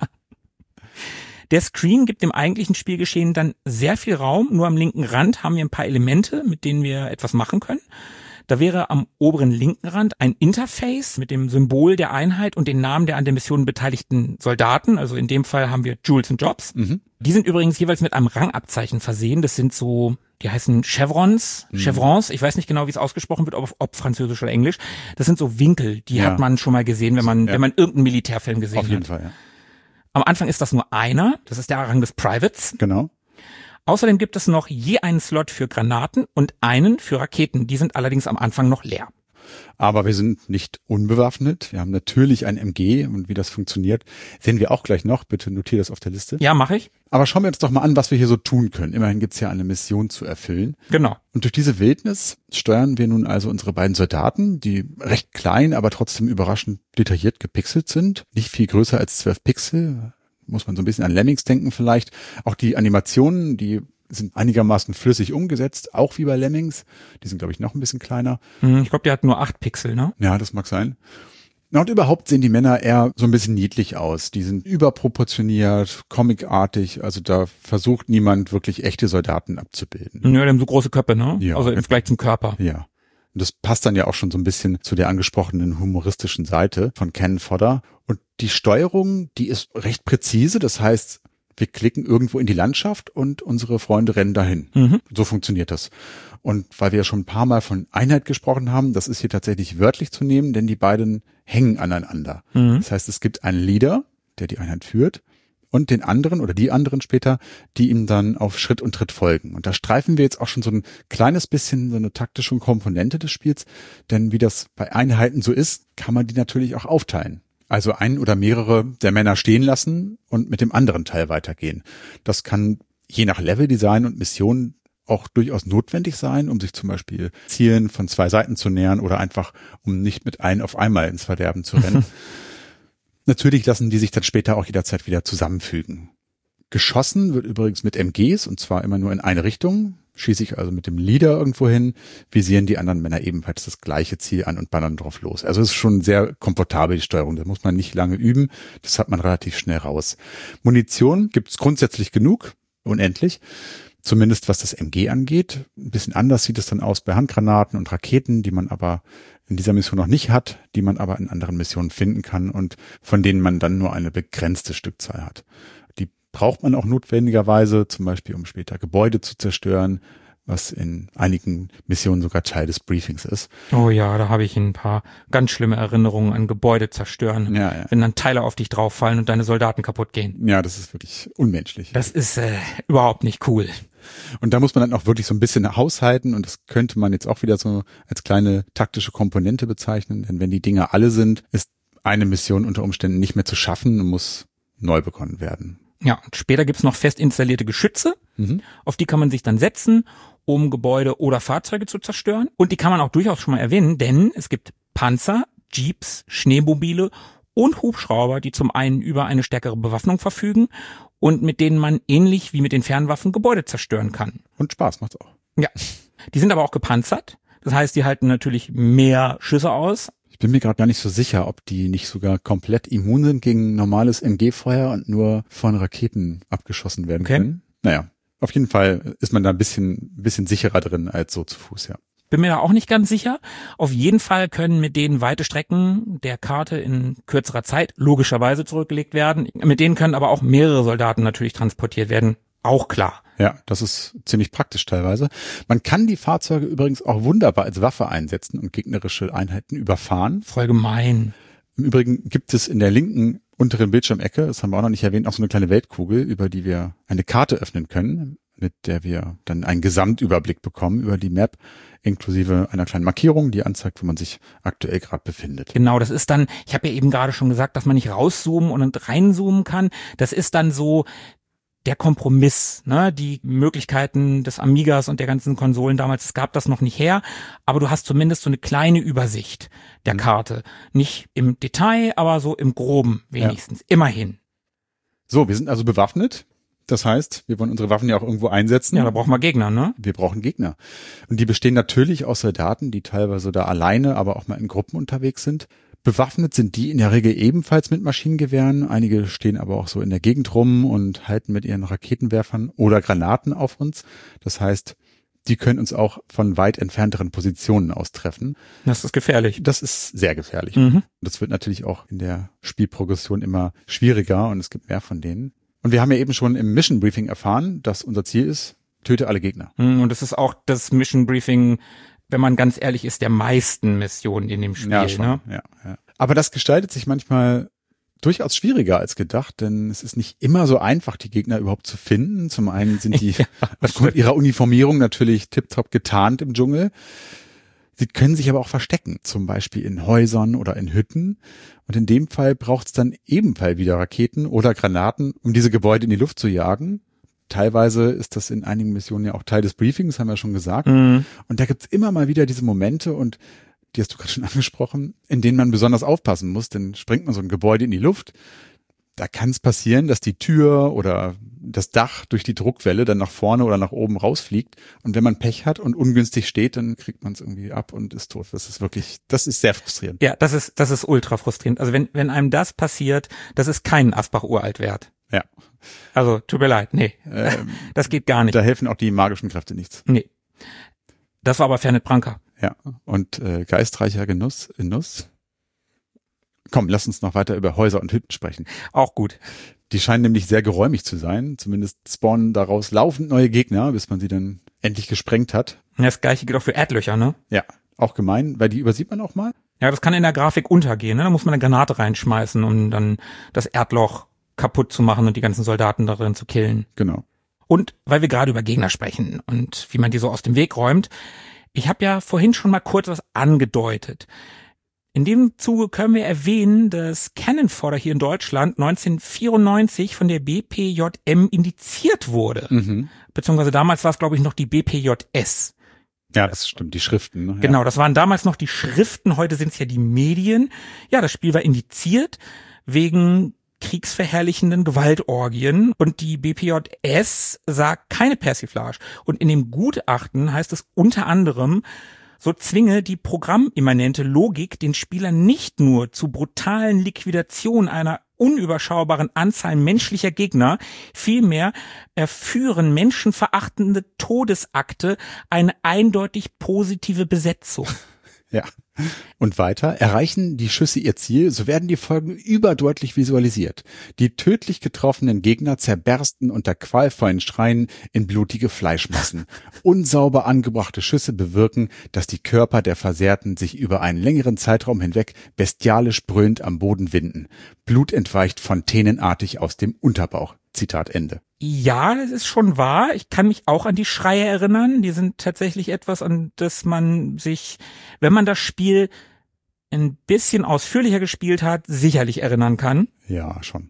Der Screen gibt dem eigentlichen Spielgeschehen dann sehr viel Raum. Nur am linken Rand haben wir ein paar Elemente, mit denen wir etwas machen können. Da wäre am oberen linken Rand ein Interface mit dem Symbol der Einheit und den Namen der an der Mission beteiligten Soldaten. Also in dem Fall haben wir Jules und Jobs. Mhm. Die sind übrigens jeweils mit einem Rangabzeichen versehen. Das sind so, die heißen Chevrons, Mhm. Chevrons. Ich weiß nicht genau, wie es ausgesprochen wird, ob, ob Französisch oder Englisch. Das sind so Winkel, die Ja. hat man schon mal gesehen, wenn man, Ja. wenn man irgendeinen Militärfilm gesehen Auf jeden hat. Fall, ja. Am Anfang ist das nur einer, das ist der Rang des Privates. Genau. Außerdem gibt es noch je einen Slot für Granaten und einen für Raketen. Die sind allerdings am Anfang noch leer. Aber wir sind nicht unbewaffnet. Wir haben natürlich ein M G und wie das funktioniert, sehen wir auch gleich noch. Bitte notiere das auf der Liste. Ja, mache ich. Aber schauen wir uns doch mal an, was wir hier so tun können. Immerhin gibt's ja eine Mission zu erfüllen. Genau. Und durch diese Wildnis steuern wir nun also unsere beiden Soldaten, die recht klein, aber trotzdem überraschend detailliert gepixelt sind. Nicht viel größer als zwölf Pixel. Muss man so ein bisschen an Lemmings denken vielleicht. Auch die Animationen, die sind einigermaßen flüssig umgesetzt, auch wie bei Lemmings. Die sind, glaube ich, noch ein bisschen kleiner. Hm, Ich glaube, der hat nur acht Pixel, ne? Ja, das mag sein. Na, und überhaupt sehen die Männer eher so ein bisschen niedlich aus. Die sind überproportioniert, comicartig, also da versucht niemand wirklich echte Soldaten abzubilden. Ja, die haben so große Köpfe, ne? Ja. Also im Vergleich zum Körper. Ja. Und das passt dann ja auch schon so ein bisschen zu der angesprochenen humoristischen Seite von Cannon Fodder. Und die Steuerung, die ist recht präzise. Das heißt, wir klicken irgendwo in die Landschaft und unsere Freunde rennen dahin. Mhm. So funktioniert das. Und weil wir ja schon ein paar Mal von Einheit gesprochen haben, das ist hier tatsächlich wörtlich zu nehmen, denn die beiden hängen aneinander. Mhm. Das heißt, es gibt einen Leader, der die Einheit führt, und den anderen oder die anderen später, die ihm dann auf Schritt und Tritt folgen. Und da streifen wir jetzt auch schon so ein kleines bisschen so eine taktische Komponente des Spiels, denn wie das bei Einheiten so ist, kann man die natürlich auch aufteilen. Also einen oder mehrere der Männer stehen lassen und mit dem anderen Teil weitergehen. Das kann je nach Leveldesign und Mission auch durchaus notwendig sein, um sich zum Beispiel Zielen von zwei Seiten zu nähern oder einfach, um nicht mit allen auf einmal ins Verderben zu rennen. Natürlich lassen die sich dann später auch jederzeit wieder zusammenfügen. Geschossen wird übrigens mit M Gs und zwar immer nur in eine Richtung. Schieße ich also mit dem Leader irgendwo hin, visieren die anderen Männer ebenfalls das gleiche Ziel an und ballern drauf los. Also es ist schon sehr komfortabel, die Steuerung. Da muss man nicht lange üben. Das hat man relativ schnell raus. Munition gibt es grundsätzlich genug, unendlich. Zumindest was das M G angeht. Ein bisschen anders sieht es dann aus bei Handgranaten und Raketen, die man aber in dieser Mission noch nicht hat, die man aber in anderen Missionen finden kann und von denen man dann nur eine begrenzte Stückzahl hat. Die braucht man auch notwendigerweise, zum Beispiel um später Gebäude zu zerstören, was in einigen Missionen sogar Teil des Briefings ist. Oh ja, da habe ich ein paar ganz schlimme Erinnerungen an Gebäude zerstören, ja, ja. wenn dann Teile auf dich drauffallen und deine Soldaten kaputt gehen. Ja, das ist wirklich unmenschlich. Das ist äh, überhaupt nicht cool. Und da muss man dann auch wirklich so ein bisschen haushalten und das könnte man jetzt auch wieder so als kleine taktische Komponente bezeichnen, denn wenn die Dinger alle sind, ist eine Mission unter Umständen nicht mehr zu schaffen und muss neu begonnen werden. Ja, und später gibt's noch fest installierte Geschütze, mhm. auf die kann man sich dann setzen, um Gebäude oder Fahrzeuge zu zerstören. Und die kann man auch durchaus schon mal erwähnen, denn es gibt Panzer, Jeeps, Schneemobile und Hubschrauber, die zum einen über eine stärkere Bewaffnung verfügen und mit denen man ähnlich wie mit den Fernwaffen Gebäude zerstören kann. Und Spaß macht's auch. Ja, die sind aber auch gepanzert. Das heißt, die halten natürlich mehr Schüsse aus. Ich bin mir gerade gar nicht so sicher, ob die nicht sogar komplett immun sind gegen normales M G-Feuer und nur von Raketen abgeschossen werden okay. können. Naja, auf jeden Fall ist man da ein bisschen, bisschen sicherer drin als so zu Fuß, ja. Bin mir da auch nicht ganz sicher. Auf jeden Fall können mit denen weite Strecken der Karte in kürzerer Zeit logischerweise zurückgelegt werden. Mit denen können aber auch mehrere Soldaten natürlich transportiert werden. Auch klar. Ja, das ist ziemlich praktisch teilweise. Man kann die Fahrzeuge übrigens auch wunderbar als Waffe einsetzen und gegnerische Einheiten überfahren. Voll gemein. Im Übrigen gibt es in der linken unteren Bildschirmecke, das haben wir auch noch nicht erwähnt, auch so eine kleine Weltkugel, über die wir eine Karte öffnen können, mit der wir dann einen Gesamtüberblick bekommen über die Map, inklusive einer kleinen Markierung, die anzeigt, wo man sich aktuell gerade befindet. Genau, das ist dann, ich habe ja eben gerade schon gesagt, dass man nicht rauszoomen und reinzoomen kann. Das ist dann so der Kompromiss, ne? Die Möglichkeiten des Amigas und der ganzen Konsolen damals, es gab das noch nicht her, aber du hast zumindest so eine kleine Übersicht der mhm. Karte. Nicht im Detail, aber so im Groben wenigstens, ja. Immerhin. So, wir sind also bewaffnet. Das heißt, wir wollen unsere Waffen ja auch irgendwo einsetzen. Ja, da brauchen wir Gegner, ne? Wir brauchen Gegner. Und die bestehen natürlich aus Soldaten, die teilweise da alleine, aber auch mal in Gruppen unterwegs sind. Bewaffnet sind die in der Regel ebenfalls mit Maschinengewehren. Einige stehen aber auch so in der Gegend rum und halten mit ihren Raketenwerfern oder Granaten auf uns. Das heißt, die können uns auch von weit entfernteren Positionen aus treffen. Das ist gefährlich. Das ist sehr gefährlich. Mhm. Das wird natürlich auch in der Spielprogression immer schwieriger und es gibt mehr von denen. Und wir haben ja eben schon im Mission Briefing erfahren, dass unser Ziel ist, töte alle Gegner. Und das ist auch das Mission Briefing, wenn man ganz ehrlich ist, der meisten Missionen in dem Spiel. Ja, schon, ne? ja, ja. Aber das gestaltet sich manchmal durchaus schwieriger als gedacht, denn es ist nicht immer so einfach, die Gegner überhaupt zu finden. Zum einen sind die ja, aufgrund ihrer Uniformierung natürlich tiptop getarnt im Dschungel. Sie können sich aber auch verstecken, zum Beispiel in Häusern oder in Hütten. Und in dem Fall braucht es dann ebenfalls wieder Raketen oder Granaten, um diese Gebäude in die Luft zu jagen. Teilweise ist das in einigen Missionen ja auch Teil des Briefings, haben wir schon gesagt. Mhm. Und da gibt's immer mal wieder diese Momente, und die hast du gerade schon angesprochen, in denen man besonders aufpassen muss, denn springt man so ein Gebäude in die Luft, da kann es passieren, dass die Tür oder das Dach durch die Druckwelle dann nach vorne oder nach oben rausfliegt. Und wenn man Pech hat und ungünstig steht, dann kriegt man es irgendwie ab und ist tot. Das ist wirklich, das ist sehr frustrierend. Ja, das ist, das ist ultra frustrierend. Also wenn, wenn einem das passiert, das ist kein Asbach-Uralt wert. Ja. Also, tut mir leid, nee. Ähm, das geht gar nicht. Da helfen auch die magischen Kräfte nichts. Nee. Das war aber Fernet Branca. Ja. Und äh, geistreicher Genuss in Nuss. Komm, lass uns noch weiter über Häuser und Hütten sprechen. Auch gut. Die scheinen nämlich sehr geräumig zu sein. Zumindest spawnen daraus laufend neue Gegner, bis man sie dann endlich gesprengt hat. Das gleiche gilt auch für Erdlöcher, ne? Ja, auch gemein, weil die übersieht man auch mal. Ja, das kann in der Grafik untergehen, ne? Da muss man eine Granate reinschmeißen, um dann das Erdloch kaputt zu machen und die ganzen Soldaten darin zu killen. Genau. Und weil wir gerade über Gegner sprechen und wie man die so aus dem Weg räumt, ich habe ja vorhin schon mal kurz was angedeutet. In dem Zuge können wir erwähnen, dass Cannon Fodder hier in Deutschland neunzehnhundertvierundneunzig von der B P J M indiziert wurde. Mhm. Beziehungsweise damals war es, glaube ich, noch die B P J S. Ja, das stimmt, die Schriften. Ne? Ja. Genau, das waren damals noch die Schriften, heute sind es ja die Medien. Ja, das Spiel war indiziert wegen kriegsverherrlichenden Gewaltorgien und die B P J S sagt keine Persiflage. Und in dem Gutachten heißt es unter anderem, so zwinge die programmimmanente Logik den Spieler nicht nur zu brutalen Liquidation einer unüberschaubaren Anzahl menschlicher Gegner, vielmehr erführen menschenverachtende Todesakte eine eindeutig positive Besetzung. Ja. Und weiter, erreichen die Schüsse ihr Ziel, so werden die Folgen überdeutlich visualisiert. Die tödlich getroffenen Gegner zerbersten unter qualvollen Schreien in blutige Fleischmassen. Unsauber angebrachte Schüsse bewirken, dass die Körper der Versehrten sich über einen längeren Zeitraum hinweg bestialisch brüllend am Boden winden. Blut entweicht fontänenartig aus dem Unterbauch. Zitat Ende. Ja, das ist schon wahr. Ich kann mich auch an die Schreie erinnern. Die sind tatsächlich etwas, an das man sich, wenn man das Spiel ein bisschen ausführlicher gespielt hat, sicherlich erinnern kann. Ja, schon.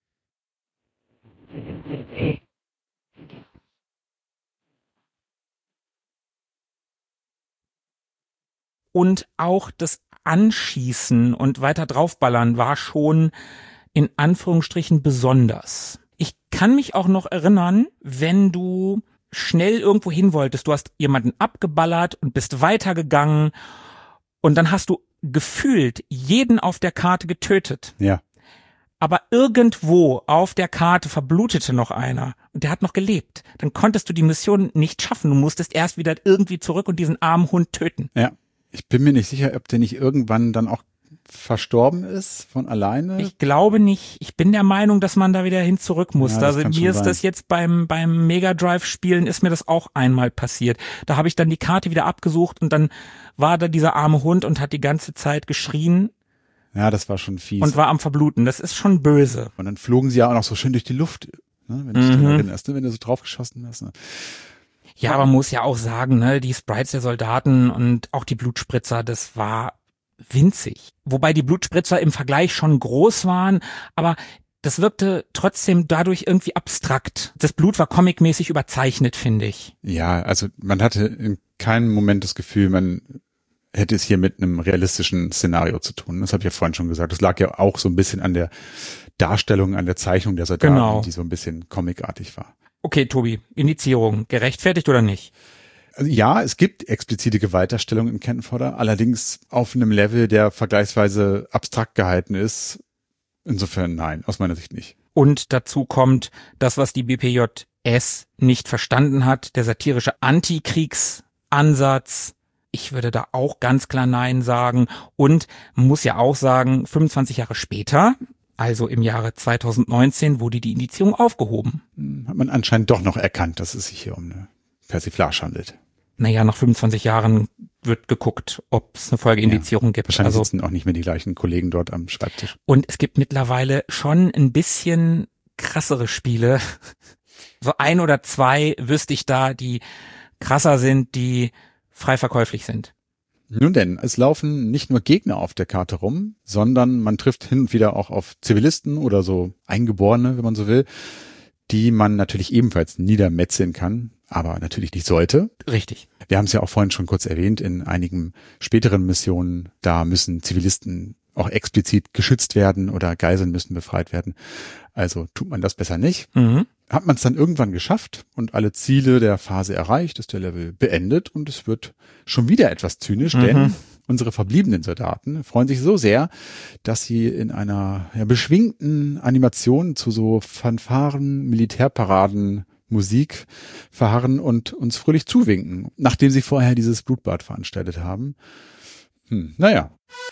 Und auch das Anschießen und weiter draufballern war schon in Anführungsstrichen besonders. Ich kann mich auch noch erinnern, wenn du schnell irgendwo hin wolltest, du hast jemanden abgeballert und bist weitergegangen und dann hast du gefühlt jeden auf der Karte getötet. Ja. Aber irgendwo auf der Karte verblutete noch einer und der hat noch gelebt. Dann konntest du die Mission nicht schaffen. Du musstest erst wieder irgendwie zurück und diesen armen Hund töten. Ja. Ich bin mir nicht sicher, ob der nicht irgendwann dann auch verstorben ist von alleine. Ich glaube nicht. Ich bin der Meinung, dass man da wieder hin zurück muss. Ja, also mir ist sein. das jetzt beim beim Mega Drive Spielen ist mir das auch einmal passiert. Da habe ich dann die Karte wieder abgesucht und dann war da dieser arme Hund und hat die ganze Zeit geschrien. Ja, das war schon fies. Und war am Verbluten. Das ist schon böse. Und dann flogen sie ja auch noch so schön durch die Luft, ne, wenn du dich mhm. erinnerst, ne, wenn du so draufgeschossen hast. Ne. Ja, aber man muss ja auch sagen, ne, die Sprites der Soldaten und auch die Blutspritzer, das war winzig. Wobei die Blutspritzer im Vergleich schon groß waren, aber das wirkte trotzdem dadurch irgendwie abstrakt. Das Blut war comicmäßig überzeichnet, finde ich. Ja, also man hatte in keinem Moment das Gefühl, man hätte es hier mit einem realistischen Szenario zu tun. Das habe ich ja vorhin schon gesagt. Das lag ja auch so ein bisschen an der Darstellung, an der Zeichnung der Soldaten, genau. die so ein bisschen comicartig war. Okay, Tobi, Indizierung, gerechtfertigt oder nicht? Also ja, es gibt explizite Gewaltdarstellung in Cannon Fodder, allerdings auf einem Level, der vergleichsweise abstrakt gehalten ist. Insofern nein, aus meiner Sicht nicht. Und dazu kommt das, was die B P J S nicht verstanden hat, der satirische Antikriegsansatz. Ich würde da auch ganz klar nein sagen. Und man muss ja auch sagen, fünfundzwanzig Jahre später, also im Jahre zweitausendneunzehn, wurde die Indizierung aufgehoben. Hat man anscheinend doch noch erkannt, dass es sich hier um eine Persiflage handelt. Naja, nach fünfundzwanzig Jahren wird geguckt, ob es eine Folgeindizierung ja, gibt. Wahrscheinlich also, sitzen auch nicht mehr die gleichen Kollegen dort am Schreibtisch. Und es gibt mittlerweile schon ein bisschen krassere Spiele. So ein oder zwei wüsste ich da, die krasser sind, die frei verkäuflich sind. Nun denn, es laufen nicht nur Gegner auf der Karte rum, sondern man trifft hin und wieder auch auf Zivilisten oder so Eingeborene, wenn man so will, die man natürlich ebenfalls niedermetzeln kann, aber natürlich nicht sollte. Richtig. Wir haben es ja auch vorhin schon kurz erwähnt, in einigen späteren Missionen, da müssen Zivilisten auch explizit geschützt werden oder Geiseln müssen befreit werden. Also tut man das besser nicht. Mhm. Hat man es dann irgendwann geschafft und alle Ziele der Phase erreicht, ist der Level beendet und es wird schon wieder etwas zynisch, mhm. denn unsere verbliebenen Soldaten freuen sich so sehr, dass sie in einer ja, beschwingten Animation zu so Fanfaren, Militärparaden, Musik verharren und uns fröhlich zuwinken, nachdem sie vorher dieses Blutbad veranstaltet haben. Hm, naja.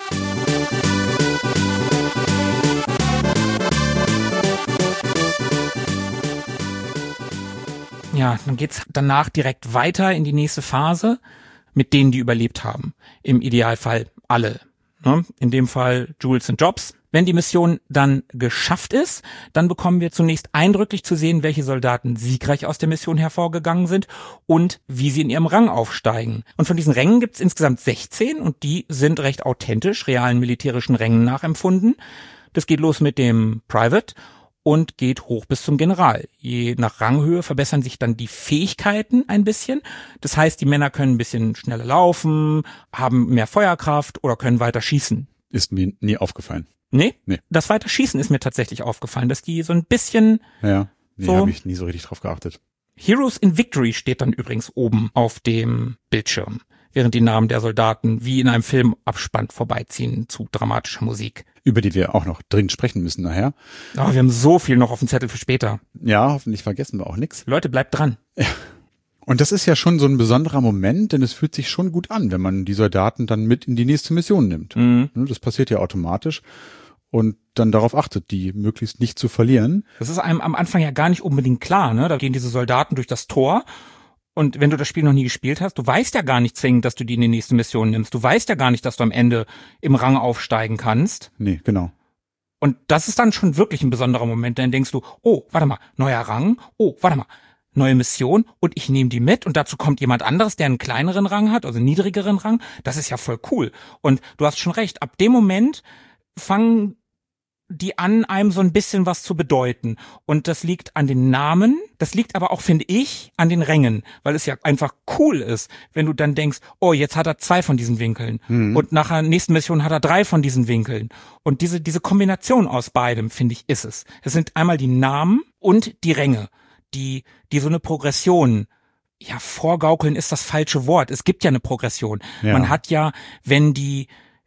Ja, dann geht's danach direkt weiter in die nächste Phase mit denen, die überlebt haben. Im Idealfall alle. Ne? In dem Fall Jules und Jobs. Wenn die Mission dann geschafft ist, dann bekommen wir zunächst eindrücklich zu sehen, welche Soldaten siegreich aus der Mission hervorgegangen sind und wie sie in ihrem Rang aufsteigen. Und von diesen Rängen gibt's insgesamt sechzehn und die sind recht authentisch realen militärischen Rängen nachempfunden. Das geht los mit dem Private und geht hoch bis zum General. Je nach Ranghöhe verbessern sich dann die Fähigkeiten ein bisschen. Das heißt, die Männer können ein bisschen schneller laufen, haben mehr Feuerkraft oder können weiter schießen. Ist mir nie aufgefallen. Nee? Nee. Das Weiterschießen ist mir tatsächlich aufgefallen, dass die so ein bisschen... Ja, nee, so habe ich nie so richtig drauf geachtet. Heroes in Victory steht dann übrigens oben auf dem Bildschirm, während die Namen der Soldaten wie in einem Filmabspann vorbeiziehen zu dramatischer Musik. Über die wir auch noch dringend sprechen müssen nachher. Aber oh, wir haben so viel noch auf dem Zettel für später. Ja, hoffentlich vergessen wir auch nichts. Leute, bleibt dran. Ja. Und das ist ja schon so ein besonderer Moment, denn es fühlt sich schon gut an, wenn man die Soldaten dann mit in die nächste Mission nimmt. Mhm. Das passiert ja automatisch. Und dann darauf achtet, die möglichst nicht zu verlieren. Das ist einem am Anfang ja gar nicht unbedingt klar, ne? Da gehen diese Soldaten durch das Tor und wenn du das Spiel noch nie gespielt hast, du weißt ja gar nicht zwingend, dass du die in die nächste Mission nimmst. Du weißt ja gar nicht, dass du am Ende im Rang aufsteigen kannst. Nee, genau. Und das ist dann schon wirklich ein besonderer Moment, dann denkst du, oh, warte mal, neuer Rang, oh, warte mal, neue Mission und ich nehme die mit und dazu kommt jemand anderes, der einen kleineren Rang hat, also einen niedrigeren Rang. Das ist ja voll cool. Und du hast schon recht, ab dem Moment fangen die an, einem so ein bisschen was zu bedeuten. Und das liegt an den Namen, das liegt aber auch, finde ich, an den Rängen, weil es ja einfach cool ist, wenn du dann denkst, oh, jetzt hat er zwei von diesen Winkeln mhm. und nach der nächsten Mission hat er drei von diesen Winkeln. Und diese diese Kombination aus beidem, finde ich, ist es. Es sind einmal die Namen und die Ränge, die die so eine Progression, ja, vorgaukeln ist das falsche Wort. Es gibt ja eine Progression. Ja. Man hat ja, wenn die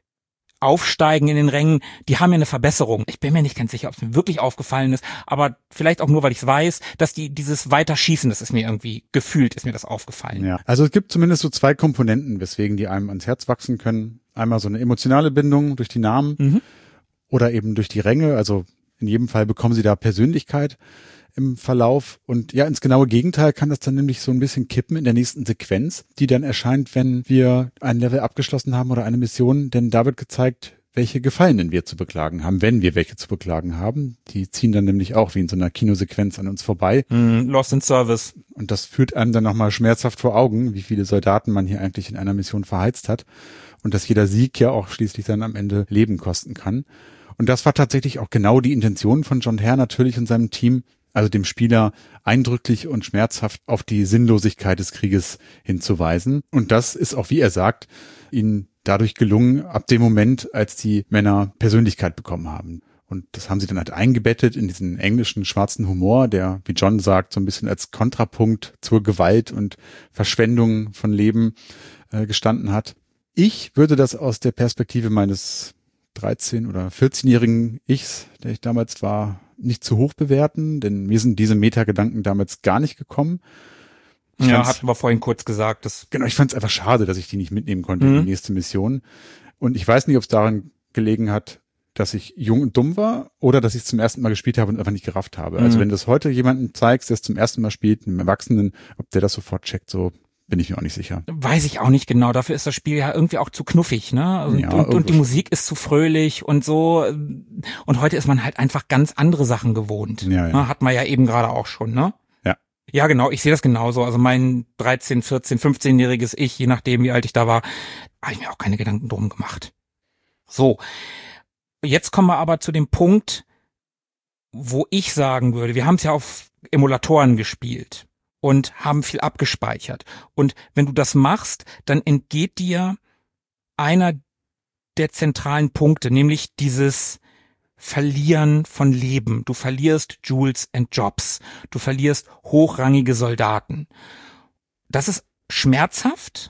aufsteigen in den Rängen, die haben ja eine Verbesserung. Ich bin mir nicht ganz sicher, ob es mir wirklich aufgefallen ist, aber vielleicht auch nur, weil ich es weiß, dass die dieses Weiterschießen, das ist mir irgendwie gefühlt, ist mir das aufgefallen. Ja, also es gibt zumindest so zwei Komponenten, weswegen die einem ans Herz wachsen können. Einmal so eine emotionale Bindung durch die Namen mhm. oder eben durch die Ränge. Also in jedem Fall bekommen sie da Persönlichkeit im Verlauf. Und ja, ins genaue Gegenteil kann das dann nämlich so ein bisschen kippen in der nächsten Sequenz, die dann erscheint, wenn wir ein Level abgeschlossen haben oder eine Mission. Denn da wird gezeigt, welche Gefallenen wir zu beklagen haben, wenn wir welche zu beklagen haben. Die ziehen dann nämlich auch wie in so einer Kinosequenz an uns vorbei. Mm, Lost in Service. Und das führt einem dann nochmal schmerzhaft vor Augen, wie viele Soldaten man hier eigentlich in einer Mission verheizt hat. Und dass jeder Sieg ja auch schließlich dann am Ende Leben kosten kann. Und das war tatsächlich auch genau die Intention von John Hare natürlich und seinem Team, also dem Spieler eindrücklich und schmerzhaft auf die Sinnlosigkeit des Krieges hinzuweisen. Und das ist auch, wie er sagt, ihnen dadurch gelungen, ab dem Moment, als die Männer Persönlichkeit bekommen haben. Und das haben sie dann halt eingebettet in diesen englischen schwarzen Humor, der, wie John sagt, so ein bisschen als Kontrapunkt zur Gewalt und Verschwendung von Leben äh, gestanden hat. Ich würde das aus der Perspektive meines dreizehn- oder vierzehnjährigen Ichs, der ich damals war, nicht zu hoch bewerten, denn mir sind diese Metagedanken damals gar nicht gekommen. Ich ja, hatten wir vorhin kurz gesagt. Das genau, ich fand es einfach schade, dass ich die nicht mitnehmen konnte mhm. in die nächste Mission. Und ich weiß nicht, ob es daran gelegen hat, dass ich jung und dumm war oder dass ich es zum ersten Mal gespielt habe und einfach nicht gerafft habe. Mhm. Also wenn du das heute jemandem zeigst, der es zum ersten Mal spielt, einem Erwachsenen, ob der das sofort checkt, so bin ich mir auch nicht sicher. Weiß ich auch nicht genau. Dafür ist das Spiel ja irgendwie auch zu knuffig, ne? Und, ja, und, und die Musik ist zu fröhlich und so. Und heute ist man halt einfach ganz andere Sachen gewohnt. Ja, ja. Hat man ja eben gerade auch schon, ne? Ja. Ja, genau. Ich sehe das genauso. Also mein dreizehn-, vierzehn-, fünfzehnjähriges Ich, je nachdem, wie alt ich da war, habe ich mir auch keine Gedanken drum gemacht. So. Jetzt kommen wir aber zu dem Punkt, wo ich sagen würde, wir haben es ja auf Emulatoren gespielt und haben viel abgespeichert. Und wenn du das machst, dann entgeht dir einer der zentralen Punkte, nämlich dieses Verlieren von Leben. Du verlierst Jules and Jobs. Du verlierst hochrangige Soldaten. Das ist schmerzhaft,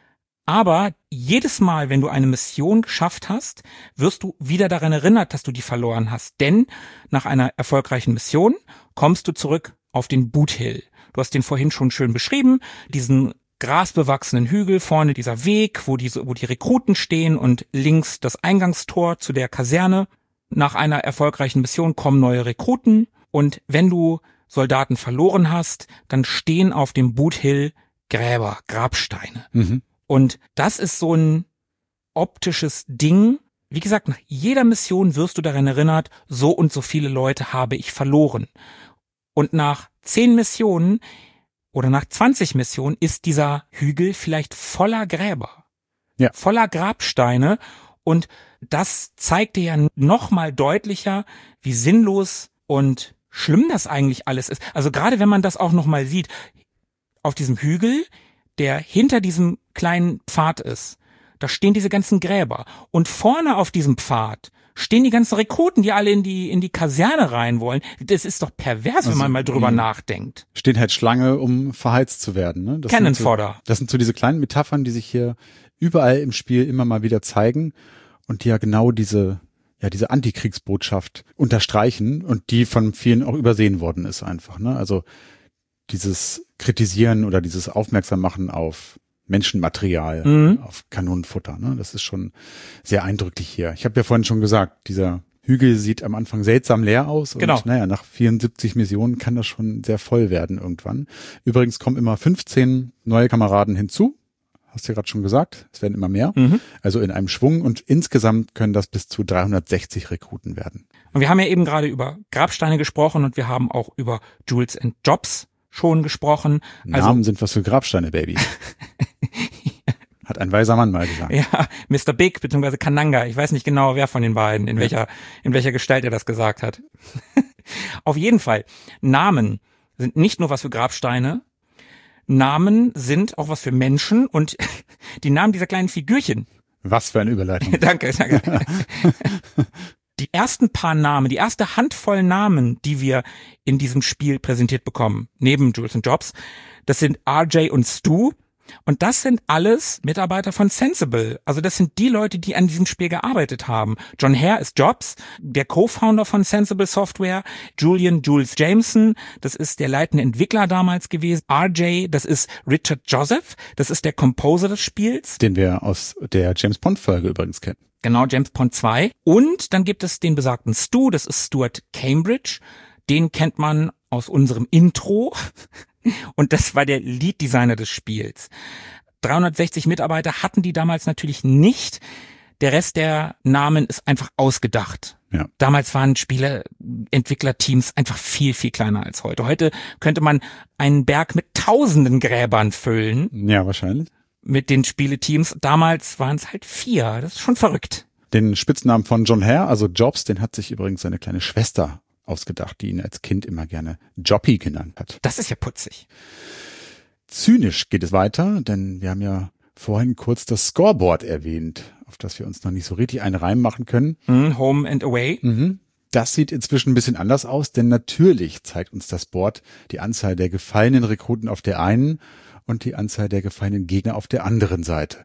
aber jedes Mal, wenn du eine Mission geschafft hast, wirst du wieder daran erinnert, dass du die verloren hast. Denn nach einer erfolgreichen Mission kommst du zurück auf den Boot Hill. Du hast den vorhin schon schön beschrieben, diesen grasbewachsenen Hügel, vorne dieser Weg, wo die, wo die Rekruten stehen und links das Eingangstor zu der Kaserne. Nach einer erfolgreichen Mission kommen neue Rekruten und wenn du Soldaten verloren hast, dann stehen auf dem Boot Hill Gräber, Grabsteine. Mhm. Und das ist so ein optisches Ding. Wie gesagt, nach jeder Mission wirst du daran erinnert, so und so viele Leute habe ich verloren. Und nach zehn Missionen oder nach zwanzig Missionen ist dieser Hügel vielleicht voller Gräber. Ja. Voller Grabsteine. Und das zeigt dir ja noch mal deutlicher, wie sinnlos und schlimm das eigentlich alles ist. Also gerade wenn man das auch noch mal sieht, auf diesem Hügel, der hinter diesem kleinen Pfad ist, da stehen diese ganzen Gräber. Und vorne auf diesem Pfad stehen die ganzen Rekruten, die alle in die in die Kaserne rein wollen. Das ist doch pervers, also, wenn man mal drüber nachdenkt. Stehen halt Schlange, um verheizt zu werden. Ne? Das Cannon sind so, Fodder. Das sind so diese kleinen Metaphern, die sich hier überall im Spiel immer mal wieder zeigen und die ja genau diese ja diese Antikriegsbotschaft unterstreichen und die von vielen auch übersehen worden ist einfach. Ne? Also dieses Kritisieren oder dieses Aufmerksammachen auf Menschenmaterial, mhm. auf Kanonenfutter. Ne? Das ist schon sehr eindrücklich hier. Ich habe ja vorhin schon gesagt, dieser Hügel sieht am Anfang seltsam leer aus. Genau. Und naja, nach vierundsiebzig Missionen kann das schon sehr voll werden irgendwann. Übrigens kommen immer fünfzehn neue Kameraden hinzu. Hast du ja gerade schon gesagt, es werden immer mehr. Mhm. Also in einem Schwung und insgesamt können das bis zu dreihundertsechzig Rekruten werden. Und wir haben ja eben gerade über Grabsteine gesprochen und wir haben auch über Jules and Jobs schon gesprochen. Also, Namen sind was für Grabsteine, Baby. Hat ein weiser Mann mal gesagt. Ja, Mister Big bzw. Kananga. Ich weiß nicht genau, wer von den beiden, in ja. welcher in welcher Gestalt er das gesagt hat. Auf jeden Fall, Namen sind nicht nur was für Grabsteine, Namen sind auch was für Menschen und die Namen dieser kleinen Figürchen. Was für eine Überleitung. Danke, danke. Die ersten paar Namen, die erste Handvoll Namen, die wir in diesem Spiel präsentiert bekommen, neben Jules and Jobs, das sind R J und Stu. Und das sind alles Mitarbeiter von Sensible. Also das sind die Leute, die an diesem Spiel gearbeitet haben. John Hare ist Jobs, der Co-Founder von Sensible Software. Julian Jules Jameson, das ist der leitende Entwickler damals gewesen. R J, das ist Richard Joseph, das ist der Composer des Spiels. Den wir aus der James Bond-Folge übrigens kennen. Genau, James Bond zwei. Und dann gibt es den besagten Stu, das ist Stuart Cambridge. Den kennt man aus unserem Intro. Und das war der Lead-Designer des Spiels. dreihundertsechzig Mitarbeiter hatten die damals natürlich nicht. Der Rest der Namen ist einfach ausgedacht. Ja. Damals waren Spieleentwicklerteams einfach viel, viel kleiner als heute. Heute könnte man einen Berg mit tausenden Gräbern füllen. Ja, wahrscheinlich. Mit den Spieleteams. Damals waren es halt vier. Das ist schon verrückt. Den Spitznamen von John Hare, also Jobs, den hat sich übrigens seine kleine Schwester ausgedacht, die ihn als Kind immer gerne Joppy genannt hat. Das ist ja putzig. Zynisch geht es weiter, denn wir haben ja vorhin kurz das Scoreboard erwähnt, auf das wir uns noch nicht so richtig einen Reim machen können. Mm, home and away. Mhm. Das sieht inzwischen ein bisschen anders aus, denn natürlich zeigt uns das Board die Anzahl der gefallenen Rekruten auf der einen und die Anzahl der gefallenen Gegner auf der anderen Seite.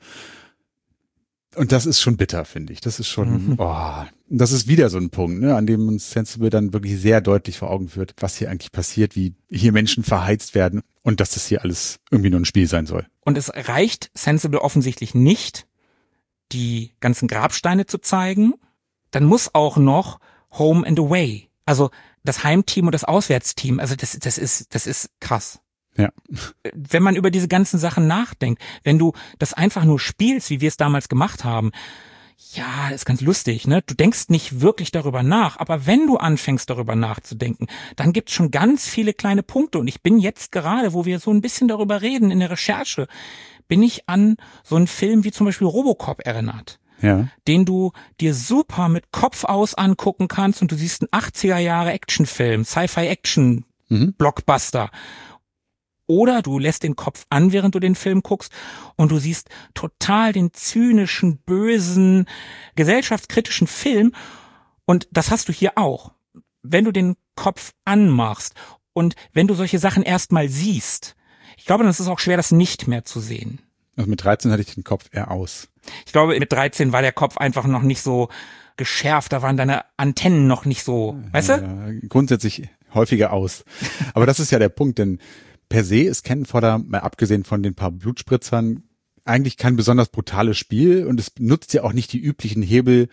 Und das ist schon bitter, finde ich. Das ist schon, mhm. oh, das ist wieder so ein Punkt, ne, an dem uns Sensible dann wirklich sehr deutlich vor Augen führt, was hier eigentlich passiert, wie hier Menschen verheizt werden und dass das hier alles irgendwie nur ein Spiel sein soll. Und es reicht Sensible offensichtlich nicht, die ganzen Grabsteine zu zeigen. Dann muss auch noch Home and Away, also das Heimteam und das Auswärtsteam, also das, das ist, das ist krass. Ja. Wenn man über diese ganzen Sachen nachdenkt, wenn du das einfach nur spielst, wie wir es damals gemacht haben, ja, ist ganz lustig, ne? Du denkst nicht wirklich darüber nach, aber wenn du anfängst darüber nachzudenken, dann gibt's schon ganz viele kleine Punkte und ich bin jetzt gerade, wo wir so ein bisschen darüber reden in der Recherche, bin ich an so einen Film wie zum Beispiel Robocop erinnert. Ja. Den du dir super mit Kopf aus angucken kannst und du siehst einen achtziger Jahre Actionfilm, Sci-Fi Action mhm. Blockbuster. Oder du lässt den Kopf an, während du den Film guckst und du siehst total den zynischen, bösen, gesellschaftskritischen Film und das hast du hier auch. Wenn du den Kopf anmachst und wenn du solche Sachen erstmal siehst, ich glaube, dann ist es auch schwer, das nicht mehr zu sehen. Also mit dreizehn hatte ich den Kopf eher aus. Ich glaube, mit dreizehn war der Kopf einfach noch nicht so geschärft, da waren deine Antennen noch nicht so, weißt du? Ja, grundsätzlich häufiger aus. Aber das ist ja der Punkt, denn per se ist Cannon Fodder, mal abgesehen von den paar Blutspritzern, eigentlich kein besonders brutales Spiel und es nutzt ja auch nicht die üblichen Hebel,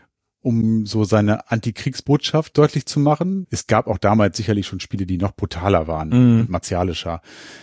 um so seine Antikriegsbotschaft deutlich zu machen. Es gab auch damals sicherlich schon Spiele, die noch brutaler waren, mm. martialischer.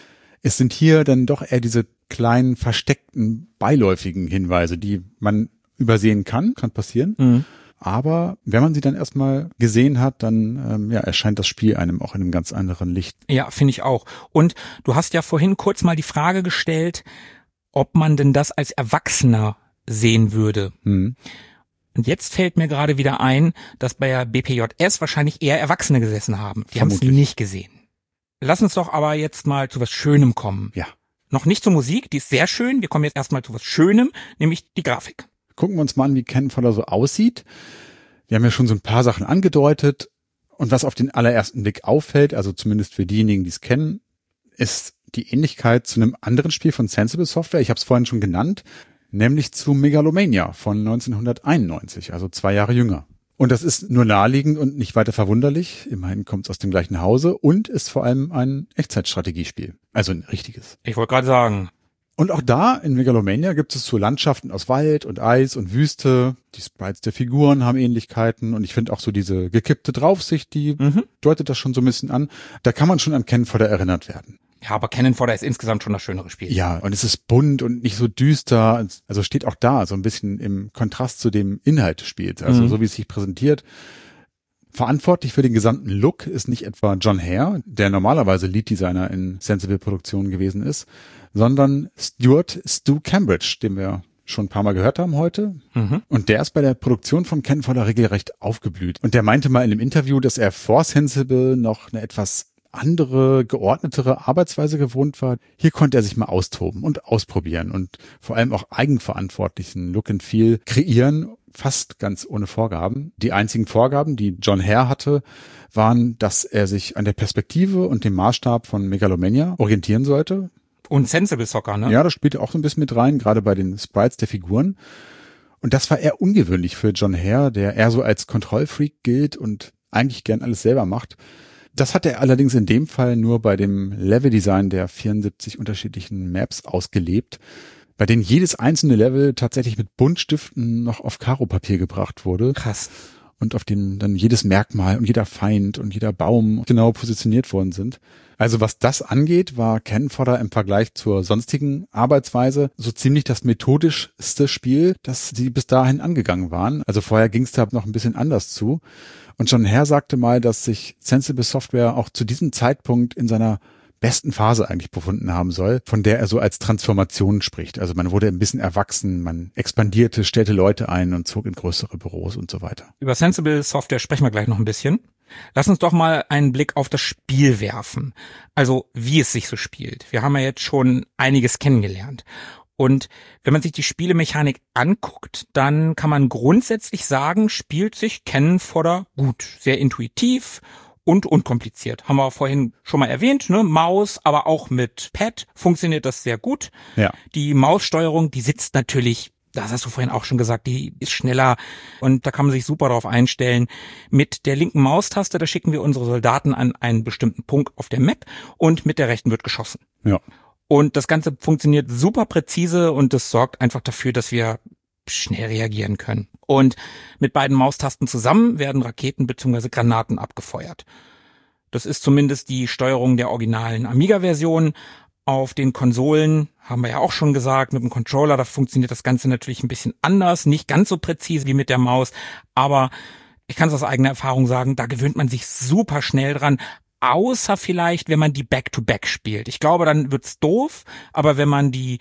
Es sind hier dann doch eher diese kleinen, versteckten, beiläufigen Hinweise, die man übersehen kann, kann passieren. Mm. Aber wenn man sie dann erstmal gesehen hat, dann ähm, ja, erscheint das Spiel einem auch in einem ganz anderen Licht. Ja, finde ich auch. Und du hast ja vorhin kurz mal die Frage gestellt, ob man denn das als Erwachsener sehen würde. Hm. Und jetzt fällt mir gerade wieder ein, dass bei der B P J S wahrscheinlich eher Erwachsene gesessen haben. Die haben es nicht gesehen. Lass uns doch aber jetzt mal zu was Schönem kommen. Ja. Noch nicht zur Musik, die ist sehr schön. Wir kommen jetzt erstmal zu was Schönem, nämlich die Grafik. Gucken wir uns mal an, wie Cannon Fodder so aussieht. Wir haben ja schon so ein paar Sachen angedeutet. Und was auf den allerersten Blick auffällt, also zumindest für diejenigen, die es kennen, ist die Ähnlichkeit zu einem anderen Spiel von Sensible Software. Ich habe es vorhin schon genannt, nämlich zu Megalomania von neunzehnhunderteinundneunzig, also zwei Jahre jünger. Und das ist nur naheliegend und nicht weiter verwunderlich. Immerhin kommt es aus dem gleichen Hause und ist vor allem ein Echtzeitstrategiespiel. Also ein richtiges. Ich wollte gerade sagen. Und auch da in Megalomania gibt es so Landschaften aus Wald und Eis und Wüste. Die Sprites der Figuren haben Ähnlichkeiten und ich finde auch so diese gekippte Draufsicht, die mhm. deutet das schon so ein bisschen an. Da kann man schon an Cannon Fodder erinnert werden. Ja, aber Cannon Fodder ist insgesamt schon das schönere Spiel. Ja, und es ist bunt und nicht so düster. Also steht auch da so ein bisschen im Kontrast zu dem Inhalt des Spiels. Also mhm. so wie es sich präsentiert. Verantwortlich für den gesamten Look ist nicht etwa John Hare, der normalerweise Lead-Designer in Sensible-Produktionen gewesen ist, sondern Stuart Stu Cambridge, den wir schon ein paar Mal gehört haben heute. Mhm. Und der ist bei der Produktion von Cannon Fodder regelrecht aufgeblüht. Und der meinte mal in einem Interview, dass er vor Sensible noch eine etwas andere, geordnetere Arbeitsweise gewohnt war. Hier konnte er sich mal austoben und ausprobieren und vor allem auch eigenverantwortlichen Look and Feel kreieren, fast ganz ohne Vorgaben. Die einzigen Vorgaben, die John Hare hatte, waren, dass er sich an der Perspektive und dem Maßstab von Megalomania orientieren sollte. Und Sensible Soccer, ne? Ja, das spielte auch so ein bisschen mit rein, gerade bei den Sprites der Figuren. Und das war eher ungewöhnlich für John Hare, der eher so als Kontrollfreak gilt und eigentlich gern alles selber macht. Das hat er allerdings in dem Fall nur bei dem Leveldesign der vierundsiebzig unterschiedlichen Maps ausgelebt, bei denen jedes einzelne Level tatsächlich mit Buntstiften noch auf Karo-Papier gebracht wurde. Krass. Und auf dem dann jedes Merkmal und jeder Feind und jeder Baum genau positioniert worden sind. Also was das angeht, war Cannon Fodder im Vergleich zur sonstigen Arbeitsweise so ziemlich das methodischste Spiel, das sie bis dahin angegangen waren. Also vorher ging es da noch ein bisschen anders zu. Und John Hare sagte mal, dass sich Sensible Software auch zu diesem Zeitpunkt in seiner besten Phase eigentlich befunden haben soll, von der er so als Transformation spricht. Also man wurde ein bisschen erwachsen, man expandierte, stellte Leute ein und zog in größere Büros und so weiter. Über Sensible Software sprechen wir gleich noch ein bisschen. Lass uns doch mal einen Blick auf das Spiel werfen. Also wie es sich so spielt. Wir haben ja jetzt schon einiges kennengelernt. Und wenn man sich die Spielemechanik anguckt, dann kann man grundsätzlich sagen, spielt sich Cannon Fodder gut. Sehr intuitiv und unkompliziert. Haben wir vorhin schon mal erwähnt, ne? Maus, aber auch mit Pad funktioniert das sehr gut. Ja. Die Maussteuerung, die sitzt natürlich, das hast du vorhin auch schon gesagt, die ist schneller und da kann man sich super drauf einstellen. Mit der linken Maustaste, da schicken wir unsere Soldaten an einen bestimmten Punkt auf der Map und mit der rechten wird geschossen. Ja. Und das Ganze funktioniert super präzise und das sorgt einfach dafür, dass wir schnell reagieren können. Und mit beiden Maustasten zusammen werden Raketen bzw. Granaten abgefeuert. Das ist zumindest die Steuerung der originalen Amiga-Version. Auf den Konsolen haben wir ja auch schon gesagt, mit dem Controller, da funktioniert das Ganze natürlich ein bisschen anders, nicht ganz so präzise wie mit der Maus, aber ich kann es aus eigener Erfahrung sagen, da gewöhnt man sich super schnell dran. Außer vielleicht, wenn man die Back-to-Back spielt. Ich glaube, dann wird's doof, aber wenn man die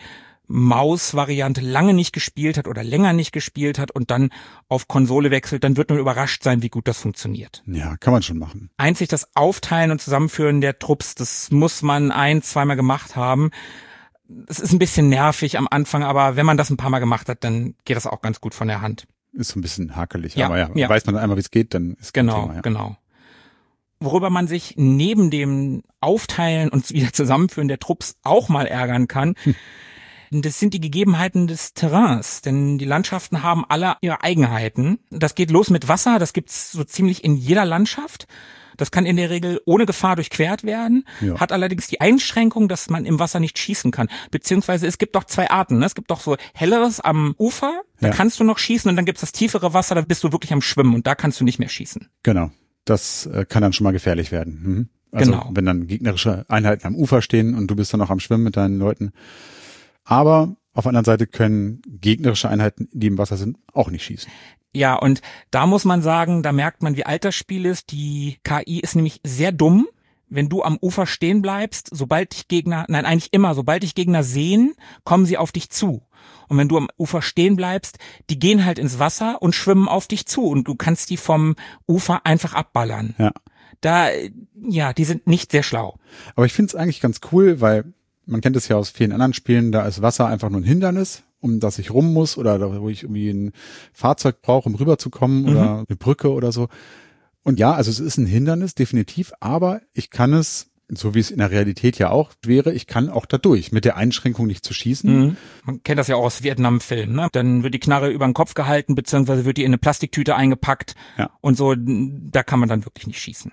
Maus-Variante lange nicht gespielt hat oder länger nicht gespielt hat und dann auf Konsole wechselt, dann wird man überrascht sein, wie gut das funktioniert. Ja, kann man schon machen. Einzig das Aufteilen und Zusammenführen der Trupps, das muss man ein-, zweimal gemacht haben. Es ist ein bisschen nervig am Anfang, aber wenn man das ein paar Mal gemacht hat, dann geht das auch ganz gut von der Hand. Ist so ein bisschen hakelig, ja, aber ja, ja, weiß man einmal, wie es geht, dann ist kein genau, Thema. Ja. Genau. Worüber man sich neben dem Aufteilen und wieder Zusammenführen der Trupps auch mal ärgern kann, hm. das sind die Gegebenheiten des Terrains, denn die Landschaften haben alle ihre Eigenheiten. Das geht los mit Wasser, das gibt's so ziemlich in jeder Landschaft. Das kann in der Regel ohne Gefahr durchquert werden, ja. Hat allerdings die Einschränkung, dass man im Wasser nicht schießen kann. Beziehungsweise es gibt doch zwei Arten. Ne? Es gibt doch so helleres am Ufer, da ja. kannst du noch schießen, und dann gibt's das tiefere Wasser, da bist du wirklich am Schwimmen und da kannst du nicht mehr schießen. Genau, das äh, kann dann schon mal gefährlich werden. Mhm. Also genau. Wenn dann gegnerische Einheiten am Ufer stehen und du bist dann noch am Schwimmen mit deinen Leuten. Aber auf der anderen Seite können gegnerische Einheiten, die im Wasser sind, auch nicht schießen. Ja, und da muss man sagen, da merkt man, wie alt das Spiel ist. Die K I ist nämlich sehr dumm. Wenn du am Ufer stehen bleibst, sobald dich Gegner, nein, eigentlich immer, sobald dich Gegner sehen, kommen sie auf dich zu. Und wenn du am Ufer stehen bleibst, die gehen halt ins Wasser und schwimmen auf dich zu und du kannst die vom Ufer einfach abballern. Ja. Da, ja, die sind nicht sehr schlau. Aber ich finde es eigentlich ganz cool, weil man kennt es ja aus vielen anderen Spielen, da ist Wasser einfach nur ein Hindernis, um das ich rum muss, oder da, wo ich irgendwie ein Fahrzeug brauche, um rüberzukommen, mhm. oder eine Brücke oder so. Und ja, also es ist ein Hindernis, definitiv, aber ich kann es, so wie es in der Realität ja auch wäre, ich kann auch da durch, mit der Einschränkung nicht zu schießen. Mhm. Man kennt das ja auch aus Vietnam-Filmen, ne? Dann wird die Knarre über den Kopf gehalten, beziehungsweise wird die in eine Plastiktüte eingepackt, ja. Und so, da kann man dann wirklich nicht schießen.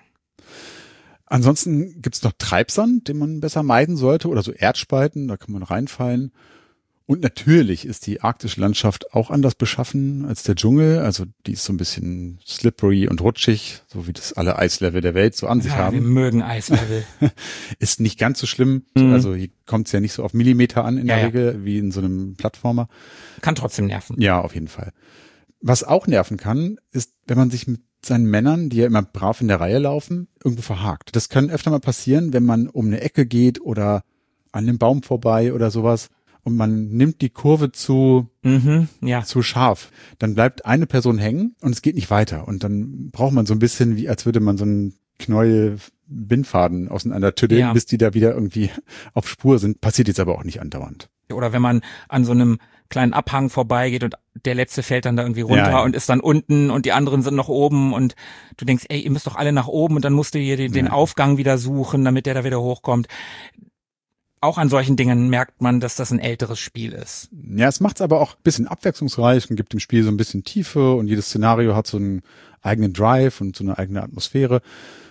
Ansonsten gibt's noch Treibsand, den man besser meiden sollte, oder so Erdspalten, da kann man reinfallen. Und natürlich ist die arktische Landschaft auch anders beschaffen als der Dschungel. Also die ist so ein bisschen slippery und rutschig, so wie das alle Eislevel der Welt so an sich ja, haben. Wir mögen Eislevel. Ist nicht ganz so schlimm. Mhm. Also hier kommt es ja nicht so auf Millimeter an in ja, der ja. Regel wie in so einem Plattformer. Kann trotzdem nerven. Ja, auf jeden Fall. Was auch nerven kann, ist, wenn man sich mit seinen Männern, die ja immer brav in der Reihe laufen, irgendwo verhakt. Das kann öfter mal passieren, wenn man um eine Ecke geht oder an einem Baum vorbei oder sowas. Und man nimmt die Kurve zu, mhm, ja. zu scharf. Dann bleibt eine Person hängen und es geht nicht weiter. Und dann braucht man so ein bisschen, wie als würde man so einen Knäuel Bindfaden auseinandertüddeln, ja. bis die da wieder irgendwie auf Spur sind. Passiert jetzt aber auch nicht andauernd. Oder wenn man an so einem kleinen Abhang vorbeigeht und der letzte fällt dann da irgendwie runter ja, ja. und ist dann unten und die anderen sind noch oben und du denkst, ey, ihr müsst doch alle nach oben und dann musst du hier den, den ja. Aufgang wieder suchen, damit der da wieder hochkommt. Auch an solchen Dingen merkt man, dass das ein älteres Spiel ist. Ja, es macht's aber auch ein bisschen abwechslungsreich und gibt dem Spiel so ein bisschen Tiefe und jedes Szenario hat so einen eigenen Drive und so eine eigene Atmosphäre.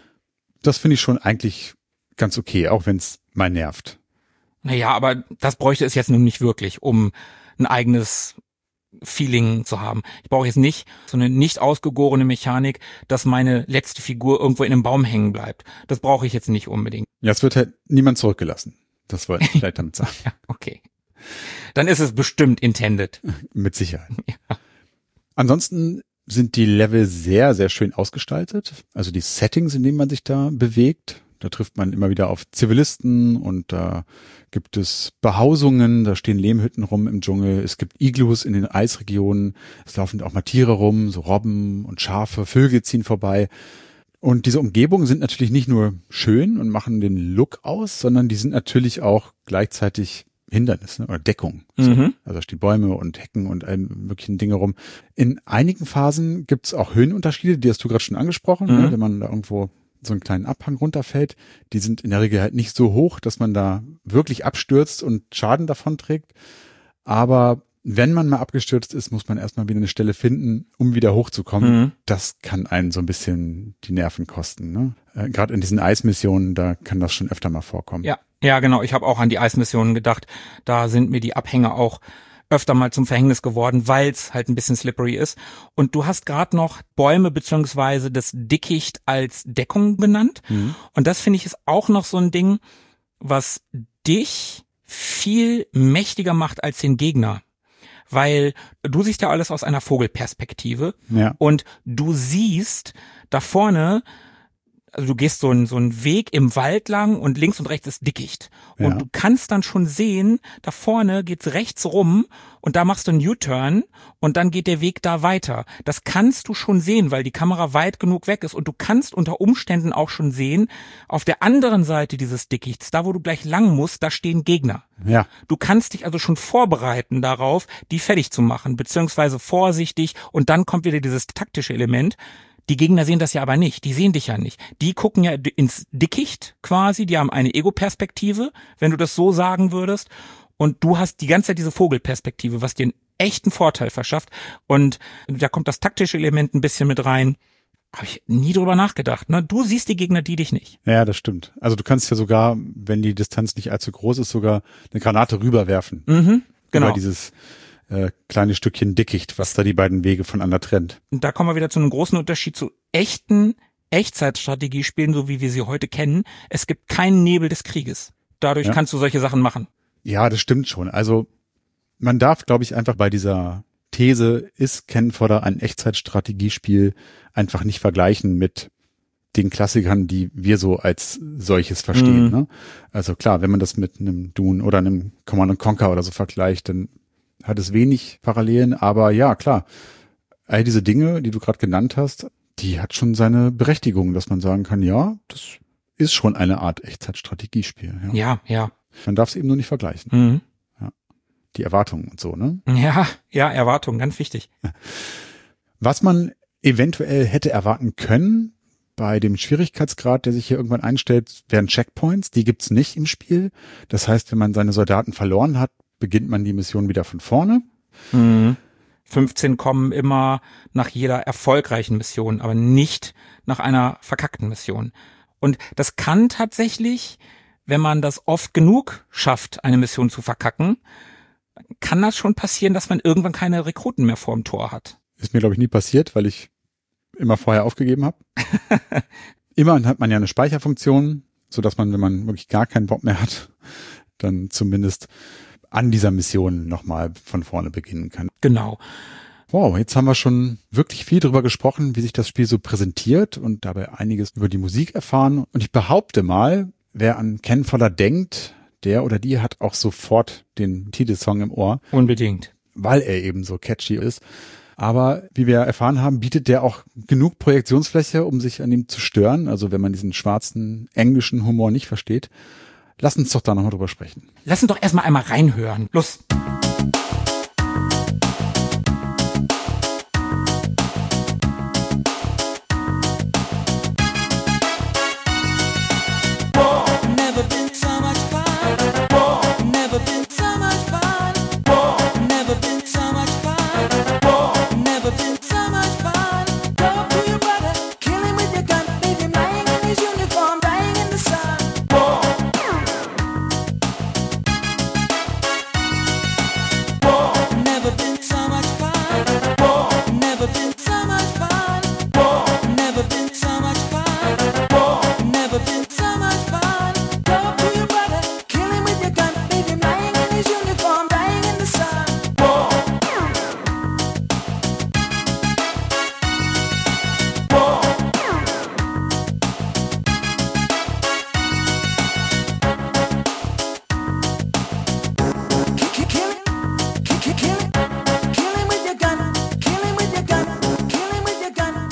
Das finde ich schon eigentlich ganz okay, auch wenn es mal nervt. Naja, aber das bräuchte es jetzt nun nicht wirklich, um ein eigenes Feeling zu haben. Ich brauche jetzt nicht so eine nicht ausgegorene Mechanik, dass meine letzte Figur irgendwo in einem Baum hängen bleibt. Das brauche ich jetzt nicht unbedingt. Ja, es wird halt niemand zurückgelassen. Das wollte ich vielleicht damit sagen. Ja, okay. Dann ist es bestimmt intended. Mit Sicherheit. Ja. Ansonsten sind die Level sehr, sehr schön ausgestaltet. Also die Settings, in denen man sich da bewegt. Da trifft man immer wieder auf Zivilisten und da gibt es Behausungen, da stehen Lehmhütten rum im Dschungel. Es gibt Iglus in den Eisregionen. Es laufen auch mal Tiere rum, so Robben und Schafe, Vögel ziehen vorbei. Und diese Umgebungen sind natürlich nicht nur schön und machen den Look aus, sondern die sind natürlich auch gleichzeitig Hindernis, ne, oder Deckung. So. Mhm. Also da stehen Bäume und Hecken und all möglichen Dinge rum. In einigen Phasen gibt es auch Höhenunterschiede, die hast du gerade schon angesprochen, mhm. ne, wenn man da irgendwo so einen kleinen Abhang runterfällt. Die sind in der Regel halt nicht so hoch, dass man da wirklich abstürzt und Schaden davon trägt. Aber wenn man mal abgestürzt ist, muss man erstmal wieder eine Stelle finden, um wieder hochzukommen. Mhm. Das kann einen so ein bisschen die Nerven kosten. Ne? Äh, Gerade in diesen Eismissionen, da kann das schon öfter mal vorkommen. Ja, ja, genau. Ich habe auch an die Eismissionen gedacht. Da sind mir die Abhänge auch öfter mal zum Verhängnis geworden, weil es halt ein bisschen slippery ist. Und du hast gerade noch Bäume beziehungsweise das Dickicht als Deckung benannt. Mhm. Und das finde ich ist auch noch so ein Ding, was dich viel mächtiger macht als den Gegner. Weil du siehst ja alles aus einer Vogelperspektive ja. und du siehst da vorne also du gehst so einen so einen Weg im Wald lang und links und rechts ist Dickicht. Und Ja. du kannst dann schon sehen, da vorne geht's rechts rum und da machst du einen U-Turn und dann geht der Weg da weiter. Das kannst du schon sehen, weil die Kamera weit genug weg ist und du kannst unter Umständen auch schon sehen, auf der anderen Seite dieses Dickichts, da wo du gleich lang musst, da stehen Gegner. Ja. Du kannst dich also schon vorbereiten darauf, die fertig zu machen, beziehungsweise vorsichtig, und dann kommt wieder dieses taktische Element. Die Gegner sehen das ja aber nicht, die sehen dich ja nicht. Die gucken ja ins Dickicht quasi, die haben eine Ego-Perspektive, wenn du das so sagen würdest. Und du hast die ganze Zeit diese Vogelperspektive, was dir einen echten Vorteil verschafft. Und da kommt das taktische Element ein bisschen mit rein. Habe ich nie drüber nachgedacht. Ne? Du siehst die Gegner, die dich nicht. Ja, das stimmt. Also du kannst ja sogar, wenn die Distanz nicht allzu groß ist, sogar eine Granate rüberwerfen. Mhm, genau. Über dieses äh, kleine Stückchen Dickicht, was da die beiden Wege voneinander trennt. Und da kommen wir wieder zu einem großen Unterschied zu echten Echtzeitstrategiespielen, so wie wir sie heute kennen. Es gibt keinen Nebel des Krieges. Dadurch Ja. kannst du solche Sachen machen. Ja, das stimmt schon. Also man darf, glaube ich, einfach bei dieser These, ist Cannon Fodder ein Echtzeitstrategiespiel, einfach nicht vergleichen mit den Klassikern, die wir so als solches verstehen. Mhm. Ne? Also klar, wenn man das mit einem Dune oder einem Command and Conquer oder so vergleicht, dann hat es wenig Parallelen. Aber ja, klar, all diese Dinge, die du gerade genannt hast, die hat schon seine Berechtigung, dass man sagen kann, ja, das ist schon eine Art Echtzeitstrategiespiel. Ja. Ja, ja. Man darf es eben nur nicht vergleichen. Mhm. Die Erwartungen und so, ne? Ja, ja, Erwartung, ganz wichtig. Was man eventuell hätte erwarten können bei dem Schwierigkeitsgrad, der sich hier irgendwann einstellt, wären Checkpoints. Die gibt's nicht im Spiel. Das heißt, wenn man seine Soldaten verloren hat, beginnt man die Mission wieder von vorne. Mhm. fünfzehn kommen immer nach jeder erfolgreichen Mission, aber nicht nach einer verkackten Mission. Und das kann tatsächlich, wenn man das oft genug schafft, eine Mission zu verkacken, kann das schon passieren, dass man irgendwann keine Rekruten mehr vorm Tor hat. Ist mir, glaube ich, nie passiert, weil ich immer vorher aufgegeben habe. Immerhin hat man ja eine Speicherfunktion, so dass man, wenn man wirklich gar keinen Bock mehr hat, dann zumindest an dieser Mission nochmal von vorne beginnen kann. Genau. Wow, jetzt haben wir schon wirklich viel darüber gesprochen, wie sich das Spiel so präsentiert und dabei einiges über die Musik erfahren. Und ich behaupte mal, wer an Cannon Fodder denkt, der oder die hat auch sofort den Titelsong im Ohr, Unbedingt. weil er eben so catchy ist. Aber wie wir erfahren haben, bietet der auch genug Projektionsfläche, um sich an ihm zu stören. Also wenn man diesen schwarzen englischen Humor nicht versteht. Lass uns doch da nochmal drüber sprechen. Lass uns doch erstmal einmal reinhören. Los. Never been so much fun. Never been so much fun. Never been so much fun. Never been so much fun. Go to your brother, kill him with your gun, leave him lying in his uniform, dying in the sun. Never been so much fun. Never been so much fun. Never been so much fun. Never been so much fun. Go to your brother, kill him with your gun, leave him lying in his uniform, dying in the sun. Kill, kill, kill, kill, kill, kill him with your gun, kill him with your gun, kill him with your gun.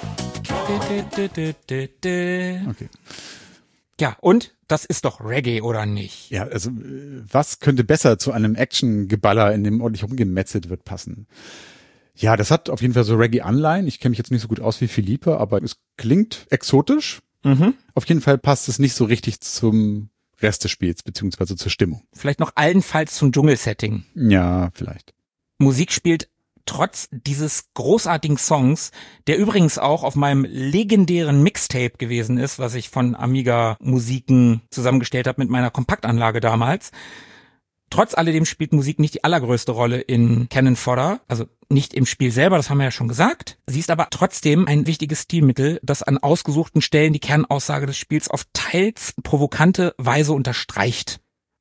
Okay. Ja, und das ist doch Reggae, oder nicht? Ja, also äh, was könnte besser zu einem Action-Geballer, in dem ordentlich rumgemetzelt wird, passen? Ja, das hat auf jeden Fall so Reggae-Anleihen. Ich kenne mich jetzt nicht so gut aus wie Philippe, aber es klingt exotisch. Mhm. Auf jeden Fall passt es nicht so richtig zum Rest des Spiels, beziehungsweise zur Stimmung. Vielleicht noch allenfalls zum Dschungelsetting. Ja, vielleicht. Musik spielt trotz dieses großartigen Songs, der übrigens auch auf meinem legendären Mixtape gewesen ist, was ich von Amiga Musiken zusammengestellt habe mit meiner Kompaktanlage damals. Trotz alledem spielt Musik nicht die allergrößte Rolle in Cannon Fodder, also nicht im Spiel selber, das haben wir ja schon gesagt. Sie ist aber trotzdem ein wichtiges Stilmittel, das an ausgesuchten Stellen die Kernaussage des Spiels auf teils provokante Weise unterstreicht.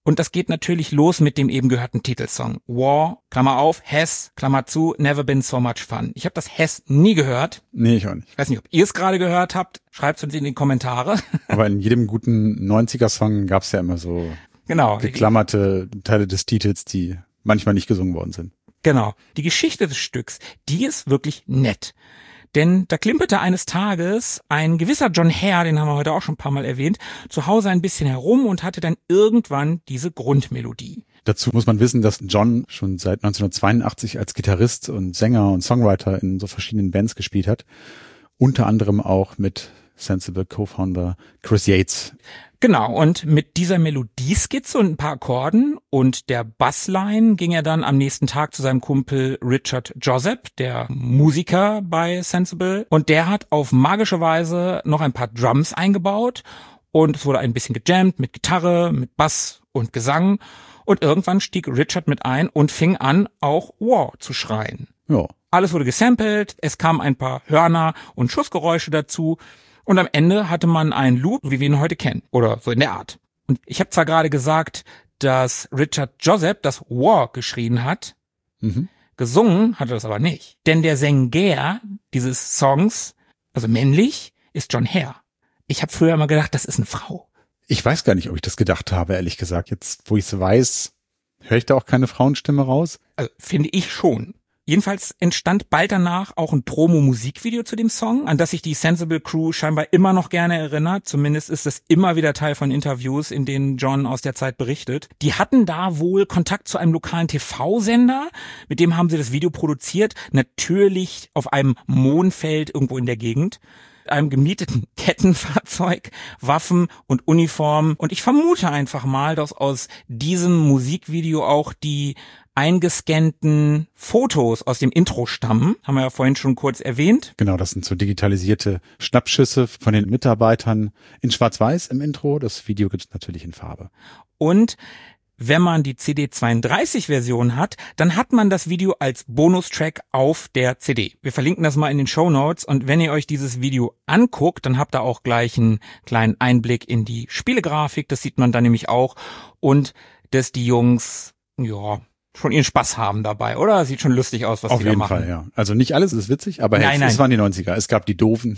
Und das geht natürlich los mit dem eben gehörten Titelsong. War, Klammer auf, Has, Klammer zu, Never Been So Much Fun. Ich habe das Has nie gehört. Nee, ich auch nicht. Ich weiß nicht, ob ihr es gerade gehört habt. Schreibt es uns in die Kommentare. Aber in jedem guten neunziger-Song gab es ja immer so Genau. geklammerte Teile des Titels, die manchmal nicht gesungen worden sind. Genau. Die Geschichte des Stücks, die ist wirklich nett. Denn da klimperte eines Tages ein gewisser John Hare, den haben wir heute auch schon ein paar Mal erwähnt, zu Hause ein bisschen herum und hatte dann irgendwann diese Grundmelodie. Dazu muss man wissen, dass John schon seit neunzehnhundertzweiundachtzig als Gitarrist und Sänger und Songwriter in so verschiedenen Bands gespielt hat. Unter anderem auch mit Sensible Co-Founder Chris Yates. Genau, und mit dieser Melodieskizze und ein paar Akkorden und der Bassline ging er dann am nächsten Tag zu seinem Kumpel Richard Josep, der Musiker bei Sensible. Und der hat auf magische Weise noch ein paar Drums eingebaut und es wurde ein bisschen gejammt mit Gitarre, mit Bass und Gesang. Und irgendwann stieg Richard mit ein und fing an, auch War zu schreien. Ja. Alles wurde gesampelt, es kamen ein paar Hörner und Schussgeräusche dazu. Und am Ende hatte man einen Loop, wie wir ihn heute kennen. Oder so in der Art. Und ich habe zwar gerade gesagt, dass Richard Josep das War geschrien hat. Mhm. Gesungen hat er das aber nicht. Denn der Sänger dieses Songs, also männlich, ist John Hare. Ich habe früher immer gedacht, das ist eine Frau. Ich weiß gar nicht, ob ich das gedacht habe, ehrlich gesagt. Jetzt, wo ich es weiß, höre ich da auch keine Frauenstimme raus? Also finde ich schon. Jedenfalls entstand bald danach auch ein Promo-Musikvideo zu dem Song, an das sich die Sensible Crew scheinbar immer noch gerne erinnert. Zumindest ist es immer wieder Teil von Interviews, in denen John aus der Zeit berichtet. Die hatten da wohl Kontakt zu einem lokalen T V-Sender, mit dem haben sie das Video produziert. Natürlich auf einem Mondfeld irgendwo in der Gegend, einem gemieteten Kettenfahrzeug, Waffen und Uniformen. Und ich vermute einfach mal, dass aus diesem Musikvideo auch die eingescannten Fotos aus dem Intro stammen. Haben wir ja vorhin schon kurz erwähnt. Genau, das sind so digitalisierte Schnappschüsse von den Mitarbeitern in Schwarz-Weiß im Intro. Das Video gibt es natürlich in Farbe. Und wenn man die C D zweiunddreißig-Version hat, dann hat man das Video als Bonustrack auf der C D. Wir verlinken das mal in den Shownotes und wenn ihr euch dieses Video anguckt, dann habt ihr auch gleich einen kleinen Einblick in die Spielegrafik. Das sieht man dann nämlich auch. Und dass die Jungs, ja, schon ihren Spaß haben dabei, oder? Sieht schon lustig aus, was Auf die da jeden machen. Fall, ja. Also nicht alles ist witzig, aber hey, Nein, nein. es waren die neunziger. Es gab die Doofen.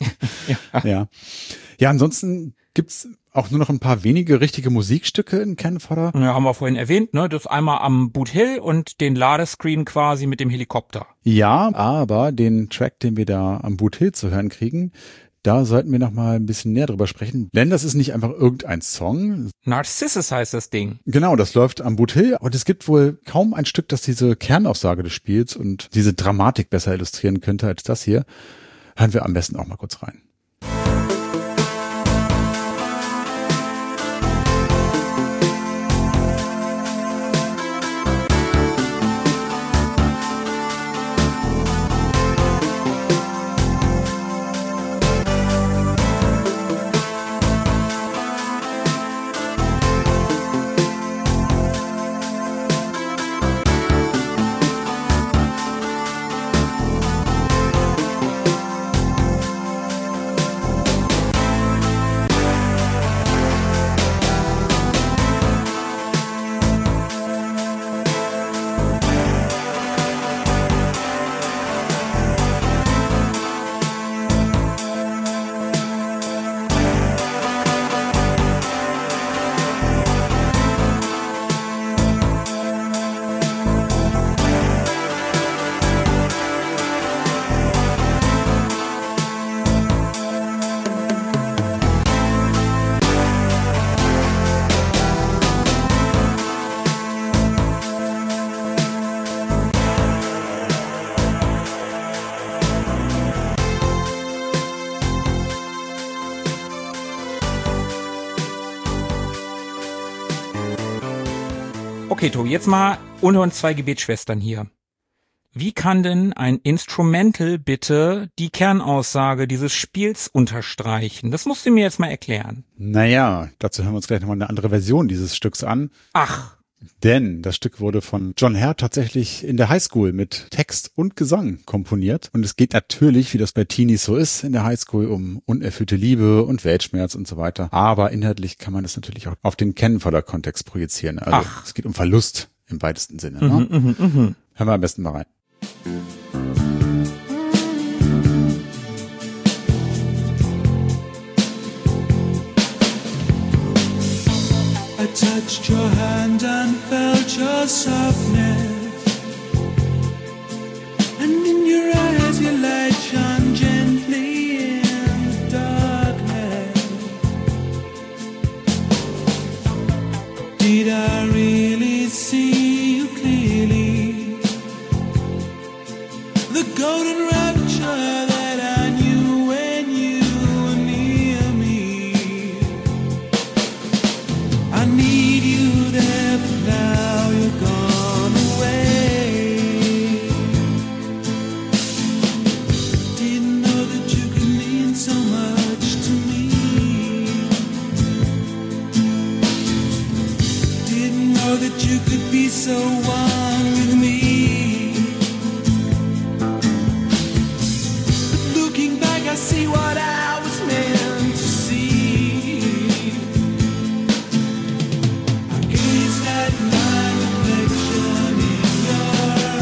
Ja. Ja. Ja, ansonsten gibt's auch nur noch ein paar wenige richtige Musikstücke in Cannon Fodder. Ja, haben wir vorhin erwähnt, ne? Das einmal am Boot Hill und den Ladescreen quasi mit dem Helikopter. Ja, aber den Track, den wir da am Boot Hill zu hören kriegen, da sollten wir noch mal ein bisschen näher drüber sprechen. Denn das ist nicht einfach irgendein Song. Narcissus heißt das Ding. Genau, das läuft am Boot Hill. Und es gibt wohl kaum ein Stück, das diese Kernaussage des Spiels und diese Dramatik besser illustrieren könnte als das hier. Hören wir am besten auch mal kurz rein. Okay, Tobi, jetzt mal unter uns zwei Gebetsschwestern hier. Wie kann denn ein Instrumental bitte die Kernaussage dieses Spiels unterstreichen? Das musst du mir jetzt mal erklären. Naja, dazu hören wir uns gleich nochmal eine andere Version dieses Stücks an. Ach, Denn das Stück wurde von John Hare tatsächlich in der Highschool mit Text und Gesang komponiert. Und es geht natürlich, wie das bei Teenies so ist, in der Highschool um unerfüllte Liebe und Weltschmerz und so weiter. Aber inhaltlich kann man das natürlich auch auf den Ken-Fodder-Kontext projizieren. Also Ach. es geht um Verlust im weitesten Sinne. Mhm, Ne? mhm, mhm. Hören wir am besten mal rein. I touched your hand and felt your softness, and in your eyes your light shone gently in the darkness. Did I really see you clearly? The golden rapture that I knew when you were near me. I need you there, but now you're gone away. Didn't know that you could mean so much to me. Didn't know that you could be so one with me. But looking back, I see what I was meant to see. I gazed at my reflection in your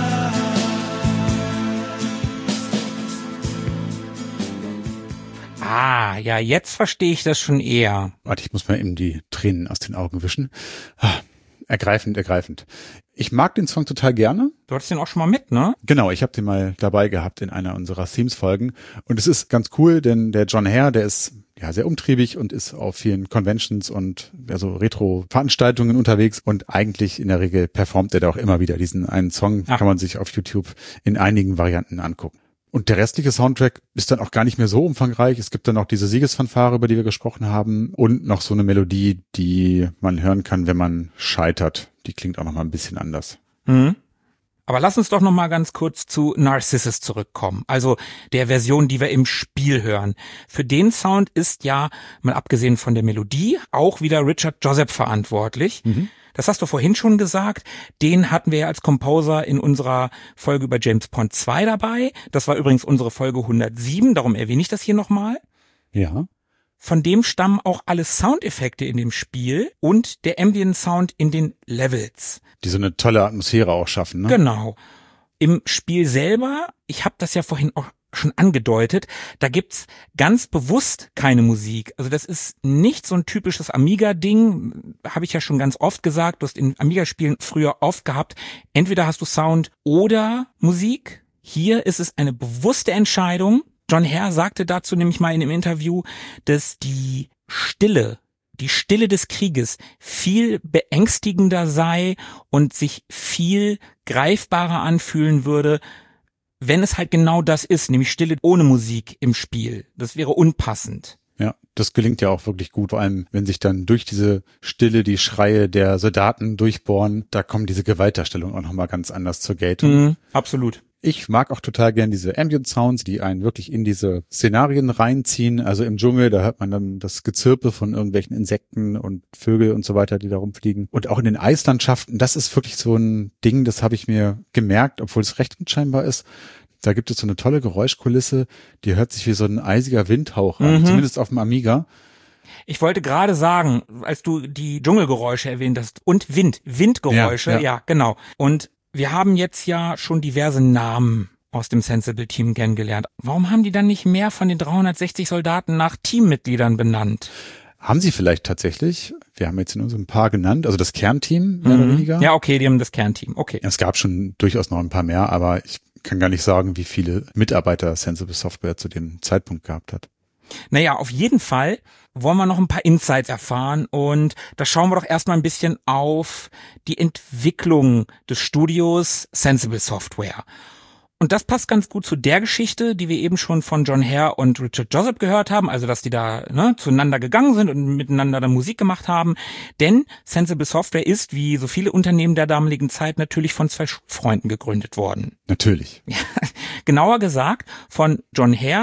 eyes. Ah, ja, jetzt verstehe ich das schon eher. Warte, ich muss mal eben die Tränen aus den Augen wischen. Ah, ergreifend, ergreifend. Ich mag den Song total gerne. Du hattest den auch schon mal mit, ne? Genau, ich habe den mal dabei gehabt in einer unserer Themes-Folgen. Und es ist ganz cool, denn der John Hare, der ist ja sehr umtriebig und ist auf vielen Conventions und ja, so Retro-Veranstaltungen unterwegs. Und eigentlich in der Regel performt er da auch immer wieder. Diesen einen Song Ach. kann man sich auf YouTube in einigen Varianten angucken. Und der restliche Soundtrack ist dann auch gar nicht mehr so umfangreich. Es gibt dann noch diese Siegesfanfare, über die wir gesprochen haben, und noch so eine Melodie, die man hören kann, wenn man scheitert. Die klingt auch noch mal ein bisschen anders. Mhm. Aber lass uns doch noch mal ganz kurz zu Narcissus zurückkommen. Also der Version, die wir im Spiel hören. Für den Sound ist ja, mal abgesehen von der Melodie, auch wieder Richard Joseph verantwortlich. Mhm. Das hast du vorhin schon gesagt. Den hatten wir ja als Composer in unserer Folge über James Pond zwei dabei. Das war übrigens unsere Folge hundertsieben, darum erwähne ich das hier nochmal. Ja. Von dem stammen auch alle Soundeffekte in dem Spiel und der Ambient Sound in den Levels. Die so eine tolle Atmosphäre auch schaffen, ne? Genau. Im Spiel selber, ich habe das ja vorhin auch schon angedeutet, da gibt's ganz bewusst keine Musik. Also das ist nicht so ein typisches Amiga-Ding, habe ich ja schon ganz oft gesagt. Du hast in Amiga-Spielen früher oft gehabt, entweder hast du Sound oder Musik. Hier ist es eine bewusste Entscheidung. John Hare sagte dazu nämlich mal in einem Interview, dass die Stille, die Stille des Krieges viel beängstigender sei und sich viel greifbarer anfühlen würde, wenn es halt genau das ist, nämlich Stille ohne Musik im Spiel. Das wäre unpassend. Ja, das gelingt ja auch wirklich gut, vor allem wenn sich dann durch diese Stille die Schreie der Soldaten durchbohren, da kommen diese Gewaltdarstellungen auch nochmal ganz anders zur Geltung. Mhm, absolut. Ich mag auch total gern diese Ambient Sounds, die einen wirklich in diese Szenarien reinziehen. Also im Dschungel, da hört man dann das Gezirpe von irgendwelchen Insekten und Vögel und so weiter, die da rumfliegen. Und auch in den Eislandschaften, das ist wirklich so ein Ding, das habe ich mir gemerkt, obwohl es recht unscheinbar ist. Da gibt es so eine tolle Geräuschkulisse, die hört sich wie so ein eisiger Windhauch an, Mhm. zumindest auf dem Amiga. Ich wollte gerade sagen, als du die Dschungelgeräusche erwähnt hast und Wind, Windgeräusche, Ja, ja, ja. genau. Und wir haben jetzt ja schon diverse Namen aus dem Sensible-Team kennengelernt. Warum haben die dann nicht mehr von den dreihundertsechzig Soldaten nach Teammitgliedern benannt? Haben sie vielleicht tatsächlich, wir haben jetzt in unserem Paar genannt, also das Kernteam mehr oder weniger. Ja, okay, die haben das Kernteam, okay. Es gab schon durchaus noch ein paar mehr, aber ich kann gar nicht sagen, wie viele Mitarbeiter Sensible Software zu dem Zeitpunkt gehabt hat. Naja, auf jeden Fall wollen wir noch ein paar Insights erfahren und da schauen wir doch erstmal ein bisschen auf die Entwicklung des Studios Sensible Software. Und das passt ganz gut zu der Geschichte, die wir eben schon von John Hare und Richard Joseph gehört haben, also dass die da ne, zueinander gegangen sind und miteinander dann Musik gemacht haben. Denn Sensible Software ist, wie so viele Unternehmen der damaligen Zeit, natürlich von zwei Freunden gegründet worden. Natürlich. Genauer gesagt von John Hare,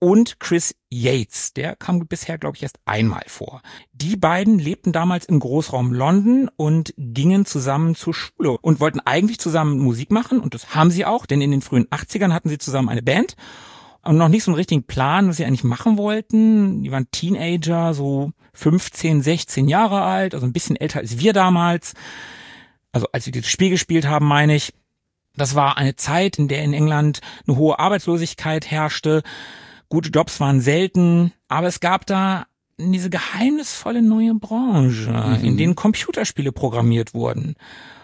und Chris Yates. Der kam bisher, glaube ich, erst einmal vor. Die beiden lebten damals im Großraum London und gingen zusammen zur Schule und wollten eigentlich zusammen Musik machen. Und das haben sie auch, denn in den frühen achtzigern hatten sie zusammen eine Band und noch nicht so einen richtigen Plan, was sie eigentlich machen wollten. Die waren Teenager, so fünfzehn, sechzehn Jahre alt, also ein bisschen älter als wir damals. Also als wir dieses Spiel gespielt haben, meine ich. Das war eine Zeit, in der in England eine hohe Arbeitslosigkeit herrschte. Gute Jobs waren selten, aber es gab da diese geheimnisvolle neue Branche, mhm. in denen Computerspiele programmiert wurden.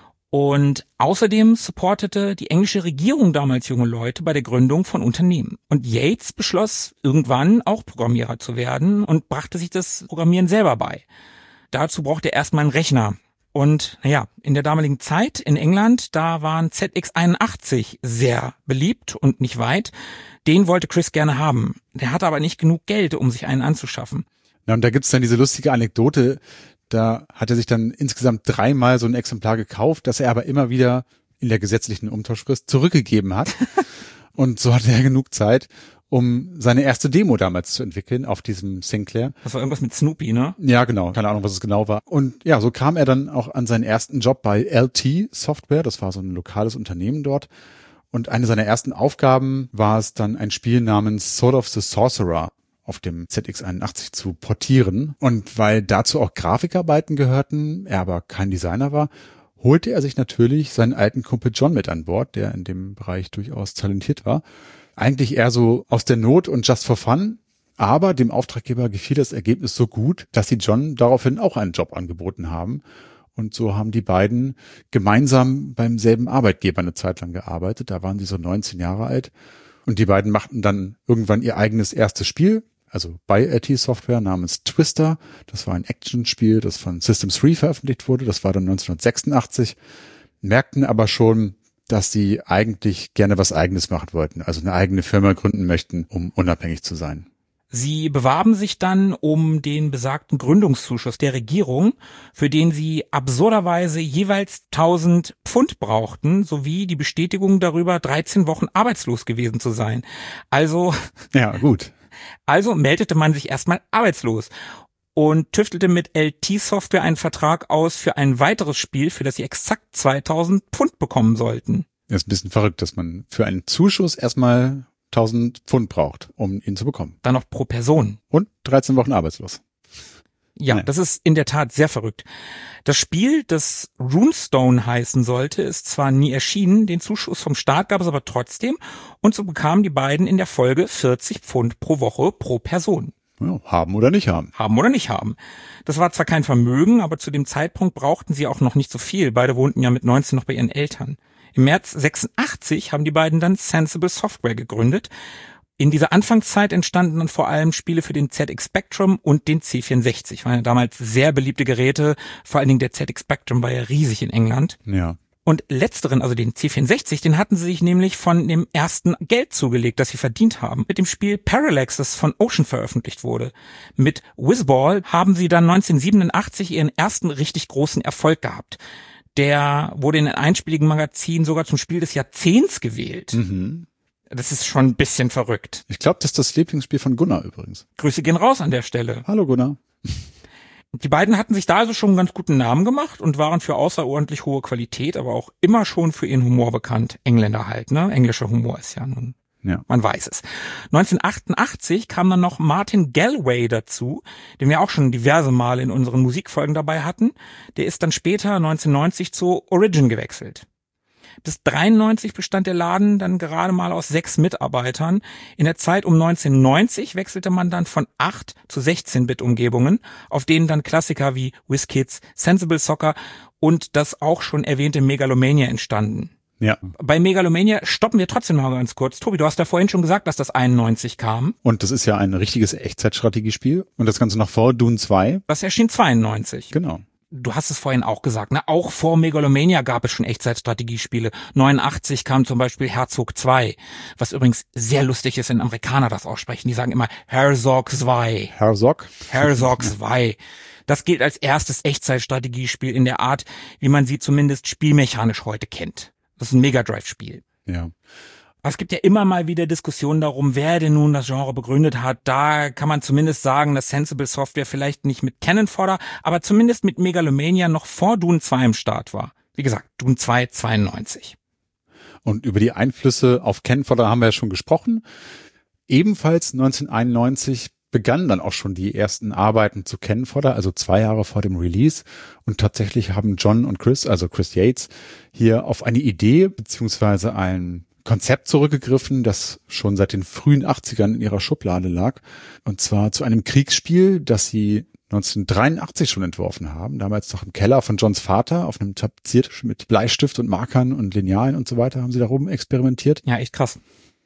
Und außerdem supportete die englische Regierung damals junge Leute bei der Gründung von Unternehmen. Und Yates beschloss irgendwann auch Programmierer zu werden und brachte sich das Programmieren selber bei. Dazu brauchte er erstmal einen Rechner. Und naja, in der damaligen Zeit in England, da waren Z X einundachtzig sehr beliebt und nicht weit. Den wollte Chris gerne haben. Der hatte aber nicht genug Geld, um sich einen anzuschaffen. Ja, und da gibt's dann diese lustige Anekdote, da hat er sich dann insgesamt dreimal so ein Exemplar gekauft, das er aber immer wieder in der gesetzlichen Umtauschfrist zurückgegeben hat. Und so hatte er genug Zeit, um seine erste Demo damals zu entwickeln auf diesem Sinclair. Das war irgendwas mit Snoopy, ne? Ja, genau. Keine Ahnung, was es genau war. Und ja, so kam er dann auch an seinen ersten Job bei L T Software. Das war so ein lokales Unternehmen dort. Und eine seiner ersten Aufgaben war es dann, ein Spiel namens Sword of the Sorcerer auf dem Z X einundachtzig zu portieren. Und weil dazu auch Grafikarbeiten gehörten, er aber kein Designer war, holte er sich natürlich seinen alten Kumpel John mit an Bord, der in dem Bereich durchaus talentiert war. Eigentlich eher so aus der Not und just for fun, aber dem Auftraggeber gefiel das Ergebnis so gut, dass sie John daraufhin auch einen Job angeboten haben. Und so haben die beiden gemeinsam beim selben Arbeitgeber eine Zeit lang gearbeitet. Da waren sie so neunzehn Jahre alt. Und die beiden machten dann irgendwann ihr eigenes erstes Spiel, also bei L T Software, namens Twister. Das war ein Actionspiel, das von System drei veröffentlicht wurde. Das war dann neunzehnhundertsechsundachtzig. Merkten aber schon, dass sie eigentlich gerne was Eigenes machen wollten, also eine eigene Firma gründen möchten, um unabhängig zu sein. Sie bewarben sich dann um den besagten Gründungszuschuss der Regierung, für den sie absurderweise jeweils tausend Pfund brauchten, sowie die Bestätigung darüber, dreizehn Wochen arbeitslos gewesen zu sein. Also, ja, gut. Also meldete man sich erstmal arbeitslos und tüftelte mit L T Software einen Vertrag aus für ein weiteres Spiel, für das sie exakt zweitausend Pfund bekommen sollten. Das ist ein bisschen verrückt, dass man für einen Zuschuss erstmal tausend Pfund braucht, um ihn zu bekommen. Dann noch pro Person. Und dreizehn Wochen arbeitslos. Ja, Nein. Das ist in der Tat sehr verrückt. Das Spiel, das Runestone heißen sollte, ist zwar nie erschienen, den Zuschuss vom Staat gab es aber trotzdem, und so bekamen die beiden in der Folge vierzig Pfund pro Woche pro Person. Ja, haben oder nicht haben. Haben oder nicht haben. Das war zwar kein Vermögen, aber zu dem Zeitpunkt brauchten sie auch noch nicht so viel. Beide wohnten ja mit neunzehn noch bei ihren Eltern. Im März sechsundachtzig haben die beiden dann Sensible Software gegründet. In dieser Anfangszeit entstanden dann vor allem Spiele für den Z X Spectrum und den C vierundsechzig. Waren ja damals sehr beliebte Geräte. Vor allen Dingen der Z X Spectrum war ja riesig in England. Ja. Und letzteren, also den C vierundsechzig, den hatten sie sich nämlich von dem ersten Geld zugelegt, das sie verdient haben, mit dem Spiel Parallax, das von Ocean veröffentlicht wurde. Mit Whizball haben sie dann neunzehnhundertsiebenundachtzig ihren ersten richtig großen Erfolg gehabt. Der wurde in einem einspieligen Magazin sogar zum Spiel des Jahrzehnts gewählt. Mhm. Das ist schon ein bisschen verrückt. Ich glaube, das ist das Lieblingsspiel von Gunnar übrigens. Grüße gehen raus an der Stelle. Hallo Gunnar. Die beiden hatten sich da also schon einen ganz guten Namen gemacht und waren für außerordentlich hohe Qualität, aber auch immer schon für ihren Humor bekannt. Engländer halt, ne? Englischer Humor ist ja nun, ja. Man weiß es. neunzehnhundertachtundachtzig kam dann noch Martin Galway dazu, den wir auch schon diverse Male in unseren Musikfolgen dabei hatten. Der ist dann später neunzehnhundertneunzig zu Origin gewechselt. Bis dreiundneunzig bestand der Laden dann gerade mal aus sechs Mitarbeitern. In der Zeit um neunzehnhundertneunzig wechselte man dann von acht zu sechzehn Bit Umgebungen, auf denen dann Klassiker wie WizKids, Sensible Soccer und das auch schon erwähnte Megalomania entstanden. Ja. Bei Megalomania stoppen wir trotzdem noch ganz kurz. Tobi, du hast ja vorhin schon gesagt, dass das einundneunzig kam. Und das ist ja ein richtiges Echtzeitstrategiespiel. Und das Ganze noch vor Dune zwei. Das erschien zweiundneunzig. Genau. Du hast es vorhin auch gesagt, ne? Auch vor Megalomania gab es schon Echtzeitstrategiespiele. neunundachtzig kam zum Beispiel Herzog zwei, was übrigens sehr lustig ist, wenn Amerikaner das aussprechen. Die sagen immer Herzog zwei. Herzog? Herzog zwei. Das gilt als erstes Echtzeitstrategiespiel in der Art, wie man sie zumindest spielmechanisch heute kennt. Das ist ein Mega Drive-Spiel. Ja. Es gibt ja immer mal wieder Diskussionen darum, wer denn nun das Genre begründet hat. Da kann man zumindest sagen, dass Sensible Software vielleicht nicht mit Cannon Fodder, aber zumindest mit Megalomania noch vor Dune zwei im Start war. Wie gesagt, Dune zwei zweiundneunzig. Und über die Einflüsse auf Cannon Fodder haben wir ja schon gesprochen. Ebenfalls neunzehnhunderteinundneunzig begannen dann auch schon die ersten Arbeiten zu Cannon Fodder, also zwei Jahre vor dem Release. Und tatsächlich haben John und Chris, also Chris Yates, hier auf eine Idee beziehungsweise ein Konzept zurückgegriffen, das schon seit den frühen achtzigern in ihrer Schublade lag. Und zwar zu einem Kriegsspiel, das sie neunzehnhundertdreiundachtzig schon entworfen haben. Damals noch im Keller von Johns Vater auf einem Tapeziertisch mit Bleistift und Markern und Linealen und so weiter haben sie darum experimentiert. Ja, echt krass.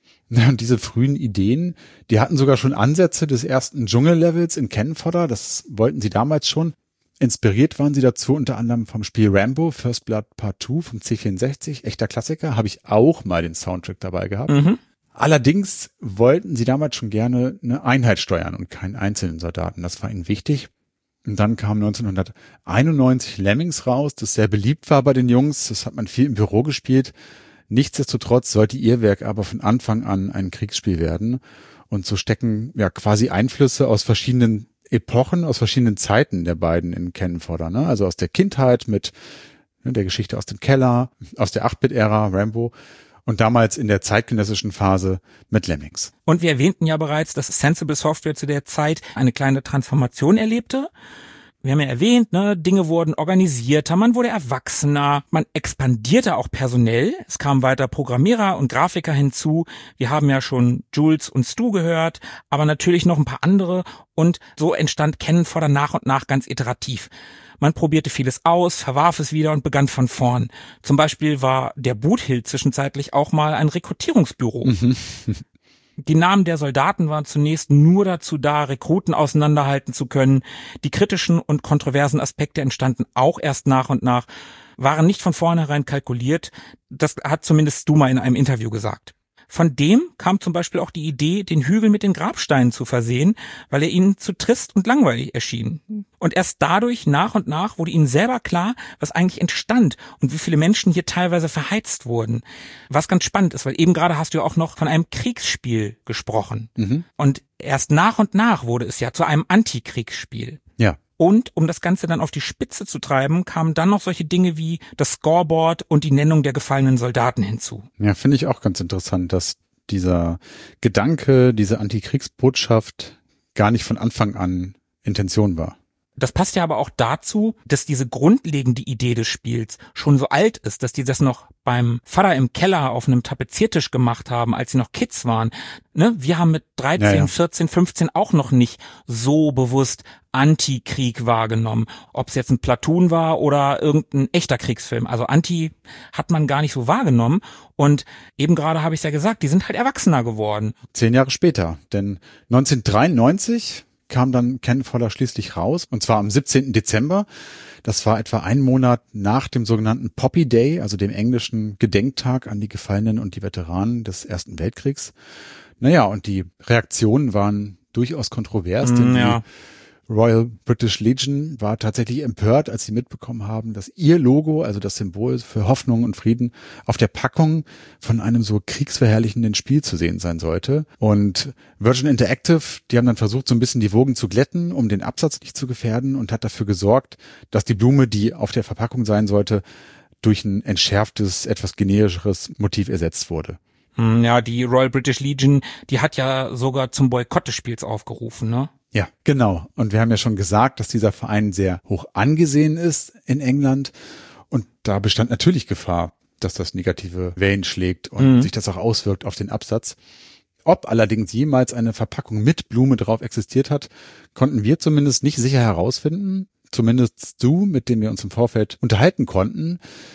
Und diese frühen Ideen, die hatten sogar schon Ansätze des ersten Dschungellevels in Cannon Fodder. Das wollten sie damals schon. Inspiriert waren sie dazu unter anderem vom Spiel Rambo, First Blood Part zwei vom C vierundsechzig, echter Klassiker, habe ich auch mal den Soundtrack dabei gehabt. Mhm. Allerdings wollten sie damals schon gerne eine Einheit steuern und keinen einzelnen Soldaten. Das war ihnen wichtig. Und dann kam neunzehnhunderteinundneunzig Lemmings raus, das sehr beliebt war bei den Jungs. Das hat man viel im Büro gespielt. Nichtsdestotrotz sollte ihr Werk aber von Anfang an ein Kriegsspiel werden. Und so stecken ja quasi Einflüsse aus verschiedenen Epochen, aus verschiedenen Zeiten der beiden in Cannon Fodder, ne? Also aus der Kindheit mit ne, der Geschichte aus dem Keller, aus der acht-Bit-Ära, Rambo und damals in der zeitgenössischen Phase mit Lemmings. Und wir erwähnten ja bereits, dass Sensible Software zu der Zeit eine kleine Transformation erlebte. Wir haben ja erwähnt, ne, Dinge wurden organisierter, man wurde erwachsener, man expandierte auch personell. Es kamen weiter Programmierer und Grafiker hinzu. Wir haben ja schon Jules und Stu gehört, aber natürlich noch ein paar andere. Und so entstand Cannon Fodder nach und nach ganz iterativ. Man probierte vieles aus, verwarf es wieder und begann von vorn. Zum Beispiel war der Boothill zwischenzeitlich auch mal ein Rekrutierungsbüro. Mhm. Die Namen der Soldaten waren zunächst nur dazu da, Rekruten auseinanderhalten zu können. Die kritischen und kontroversen Aspekte entstanden auch erst nach und nach, waren nicht von vornherein kalkuliert. Das hat zumindest Stu mal in einem Interview gesagt. Von dem kam zum Beispiel auch die Idee, den Hügel mit den Grabsteinen zu versehen, weil er ihnen zu trist und langweilig erschien. Und erst dadurch, nach und nach, wurde ihnen selber klar, was eigentlich entstand und wie viele Menschen hier teilweise verheizt wurden. Was ganz spannend ist, weil eben gerade hast du ja auch noch von einem Kriegsspiel gesprochen. Mhm. Und erst nach und nach wurde es ja zu einem Antikriegsspiel. Ja. Und um das Ganze dann auf die Spitze zu treiben, kamen dann noch solche Dinge wie das Scoreboard und die Nennung der gefallenen Soldaten hinzu. Ja, finde ich auch ganz interessant, dass dieser Gedanke, diese Antikriegsbotschaft gar nicht von Anfang an Intention war. Das passt ja aber auch dazu, dass diese grundlegende Idee des Spiels schon so alt ist, dass die das noch beim Vater im Keller auf einem Tapeziertisch gemacht haben, als sie noch Kids waren. Ne? Wir haben mit dreizehn, ja, ja. vierzehn, fünfzehn auch noch nicht so bewusst Anti-Krieg wahrgenommen. Ob es jetzt ein Platoon war oder irgendein echter Kriegsfilm. Also Anti hat man gar nicht so wahrgenommen. Und eben gerade habe ich es ja gesagt, die sind halt erwachsener geworden. Zehn Jahre später, denn neunzehnhundertdreiundneunzig kam dann Cannon Fodder schließlich raus, und zwar am siebzehnten Dezember. Das war etwa ein Monat nach dem sogenannten Poppy Day, also dem englischen Gedenktag an die Gefallenen und die Veteranen des Ersten Weltkriegs. Naja, und die Reaktionen waren durchaus kontrovers, denn ja. die Royal British Legion war tatsächlich empört, als sie mitbekommen haben, dass ihr Logo, also das Symbol für Hoffnung und Frieden, auf der Packung von einem so kriegsverherrlichenden Spiel zu sehen sein sollte. Und Virgin Interactive, die haben dann versucht, so ein bisschen die Wogen zu glätten, um den Absatz nicht zu gefährden, und hat dafür gesorgt, dass die Blume, die auf der Verpackung sein sollte, durch ein entschärftes, etwas generischeres Motiv ersetzt wurde. Ja, die Royal British Legion, die hat ja sogar zum Boykott des Spiels aufgerufen, ne? Ja, genau. Und wir haben ja schon gesagt, dass dieser Verein sehr hoch angesehen ist in England. Und da bestand natürlich Gefahr, dass das negative Wellen schlägt und mhm. sich das auch auswirkt auf den Absatz. Ob allerdings jemals eine Verpackung mit Blume drauf existiert hat, konnten wir zumindest nicht sicher herausfinden. Zumindest du, mit dem wir uns im Vorfeld unterhalten konnten,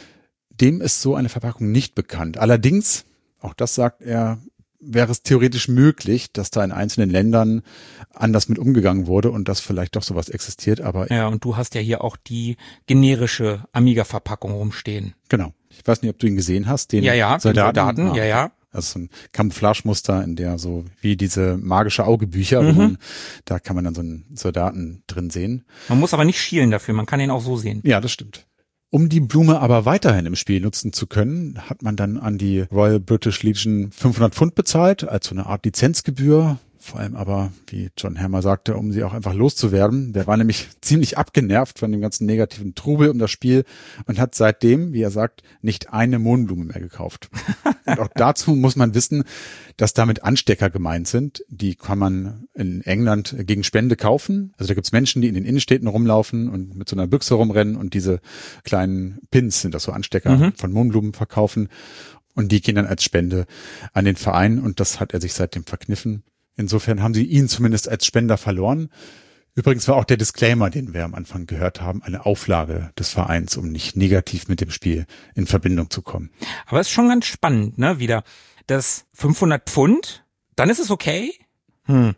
dem ist so eine Verpackung nicht bekannt. Allerdings, auch das sagt er, wäre es theoretisch möglich, dass da in einzelnen Ländern anders mit umgegangen wurde und dass vielleicht doch sowas existiert, aber... Ja, und du hast ja hier auch die generische Amiga-Verpackung rumstehen. Genau. Ich weiß nicht, ob du ihn gesehen hast, den ja, ja, Soldaten. Soldaten. Ah, ja, ja. Also ein Camouflagemuster, in der so wie diese magische Augebücher, mhm. wo man, da kann man dann so einen Soldaten drin sehen. Man muss aber nicht schielen dafür, man kann ihn auch so sehen. Ja, das stimmt. Um die Blume aber weiterhin im Spiel nutzen zu können, hat man dann an die Royal British Legion fünfhundert Pfund bezahlt, als so eine Art Lizenzgebühr. Vor allem aber, wie John Hammer sagte, um sie auch einfach loszuwerden. Der war nämlich ziemlich abgenervt von dem ganzen negativen Trubel um das Spiel und hat seitdem, wie er sagt, nicht eine Mohnblume mehr gekauft. Und auch dazu muss man wissen, dass damit Anstecker gemeint sind. Die kann man in England gegen Spende kaufen. Also da gibt's Menschen, die in den Innenstädten rumlaufen und mit so einer Büchse rumrennen und diese kleinen Pins, sind das so Anstecker, mhm. von Mohnblumen verkaufen. Und die gehen dann als Spende an den Verein und das hat er sich seitdem verkniffen. Insofern haben sie ihn zumindest als Spender verloren. Übrigens war auch der Disclaimer, den wir am Anfang gehört haben, eine Auflage des Vereins, um nicht negativ mit dem Spiel in Verbindung zu kommen. Aber es ist schon ganz spannend, ne, wieder. Das fünfhundert Pfund, dann ist es okay? Hm.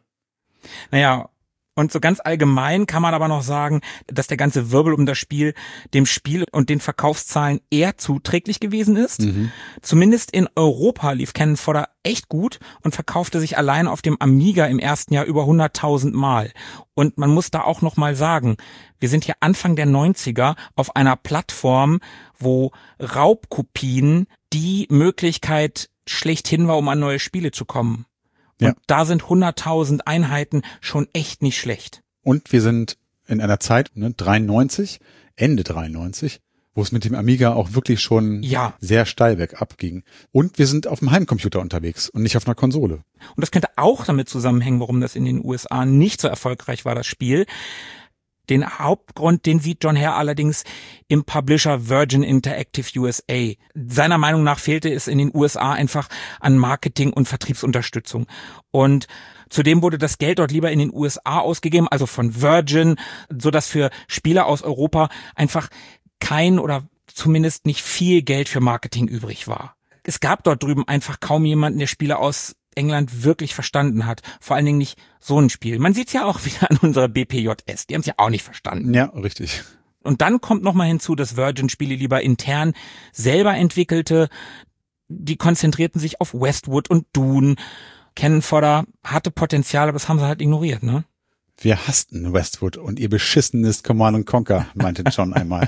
Naja, und so ganz allgemein kann man aber noch sagen, dass der ganze Wirbel um das Spiel dem Spiel und den Verkaufszahlen eher zuträglich gewesen ist. Mhm. Zumindest in Europa lief Cannon Fodder echt gut und verkaufte sich allein auf dem Amiga im ersten Jahr über hunderttausend Mal. Und man muss da auch noch mal sagen, wir sind hier Anfang der neunziger auf einer Plattform, wo Raubkopien die Möglichkeit schlechthin war, um an neue Spiele zu kommen. Und ja. da sind hunderttausend Einheiten schon echt nicht schlecht. Und wir sind in einer Zeit, ne, dreiundneunzig, Ende dreiundneunzig, wo es mit dem Amiga auch wirklich schon ja. sehr steil bergab ging. Und wir sind auf dem Heimcomputer unterwegs und nicht auf einer Konsole. Und das könnte auch damit zusammenhängen, warum das in den U S A nicht so erfolgreich war, das Spiel. Den Hauptgrund, den sieht John Hare allerdings im Publisher Virgin Interactive U S A. Seiner Meinung nach fehlte es in den U S A einfach an Marketing und Vertriebsunterstützung. Und zudem wurde das Geld dort lieber in den U S A ausgegeben, also von Virgin, sodass für Spieler aus Europa einfach kein oder zumindest nicht viel Geld für Marketing übrig war. Es gab dort drüben einfach kaum jemanden, der Spiele aus England wirklich verstanden hat. Vor allen Dingen nicht so ein Spiel. Man sieht's ja auch wieder an unserer B P J S. Die haben's ja auch nicht verstanden. Ja, richtig. Und dann kommt noch mal hinzu, dass Virgin Spiele lieber intern selber entwickelte. Die konzentrierten sich auf Westwood und Dune. Cannon Fodder hatte Potenzial, aber das haben sie halt ignoriert, ne? Wir hassten Westwood und ihr beschissenes Command and Conquer, meinte John einmal.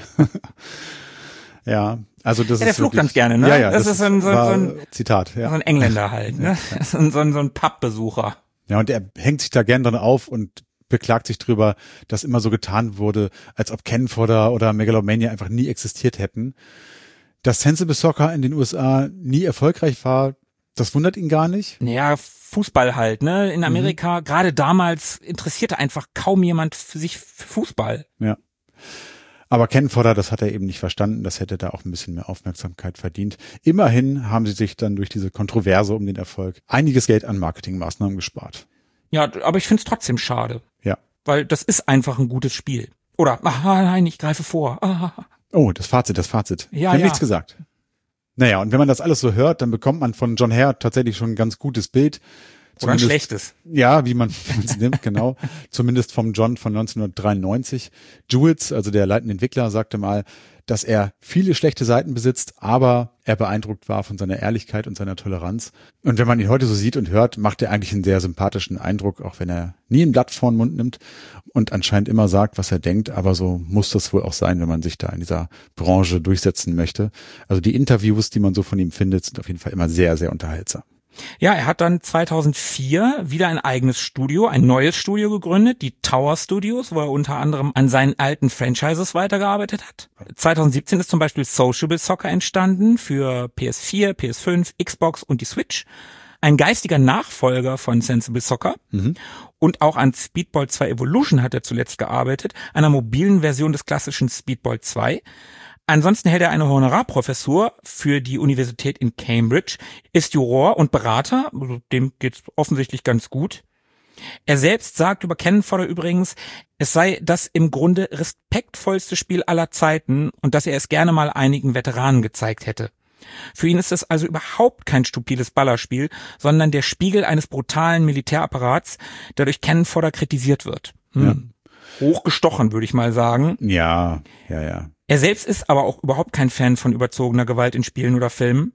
Ja, also das ja, der ist flog wirklich, ganz gerne, ne? Ja, ja, das, das ist so ein, so, war, so ein Zitat, ja. So ein Engländer halt, ne? Ja. So ein, so ein, so ein Pappbesucher. Ja, und er hängt sich da gern dran auf und beklagt sich drüber, dass immer so getan wurde, als ob Cannon Fodder oder Megalomania einfach nie existiert hätten. Dass Sensible Soccer in den U S A nie erfolgreich war, das wundert ihn gar nicht. Naja, Fußball halt, ne? In Amerika, mhm. gerade damals interessierte einfach kaum jemand für sich für Fußball. Ja. Aber Cannon Fodder, das hat er eben nicht verstanden. Das hätte da auch ein bisschen mehr Aufmerksamkeit verdient. Immerhin haben sie sich dann durch diese Kontroverse um den Erfolg einiges Geld an Marketingmaßnahmen gespart. Ja, aber ich finde es trotzdem schade. Ja. Weil das ist einfach ein gutes Spiel. Oder, ah, nein, ich greife vor. Ah. Oh, das Fazit, das Fazit. Ja, ich habe ja. nichts gesagt. Naja, und wenn man das alles so hört, dann bekommt man von John Hare tatsächlich schon ein ganz gutes Bild. Oder ein schlechtes. Ja, wie man es nimmt, genau. Zumindest vom John von neunzehnhundertdreiundneunzig. Jules, also der leitende Entwickler, sagte mal, dass er viele schlechte Seiten besitzt, aber er beeindruckt war von seiner Ehrlichkeit und seiner Toleranz. Und wenn man ihn heute so sieht und hört, macht er eigentlich einen sehr sympathischen Eindruck, auch wenn er nie ein Blatt vor den Mund nimmt und anscheinend immer sagt, was er denkt. Aber so muss das wohl auch sein, wenn man sich da in dieser Branche durchsetzen möchte. Also die Interviews, die man so von ihm findet, sind auf jeden Fall immer sehr, sehr unterhaltsam. Ja, er hat dann zweitausendvier wieder ein eigenes Studio, ein neues Studio gegründet, die Tower Studios, wo er unter anderem an seinen alten Franchises weitergearbeitet hat. zweitausendsiebzehn ist zum Beispiel Sociable Soccer entstanden für P S vier, P S fünf, Xbox und die Switch. Ein geistiger Nachfolger von Sensible Soccer. Mhm. Und auch an Speedball zwei Evolution hat er zuletzt gearbeitet, einer mobilen Version des klassischen Speedball zwei. Ansonsten hält er eine Honorarprofessur für die Universität in Cambridge, ist Juror und Berater, dem geht's offensichtlich ganz gut. Er selbst sagt über Cannon Fodder übrigens, es sei das im Grunde respektvollste Spiel aller Zeiten und dass er es gerne mal einigen Veteranen gezeigt hätte. Für ihn ist es also überhaupt kein stupides Ballerspiel, sondern der Spiegel eines brutalen Militärapparats, der durch Cannon Fodder kritisiert wird. Hm. Ja. Hochgestochen, würde ich mal sagen. Ja, ja, ja. Er selbst ist aber auch überhaupt kein Fan von überzogener Gewalt in Spielen oder Filmen.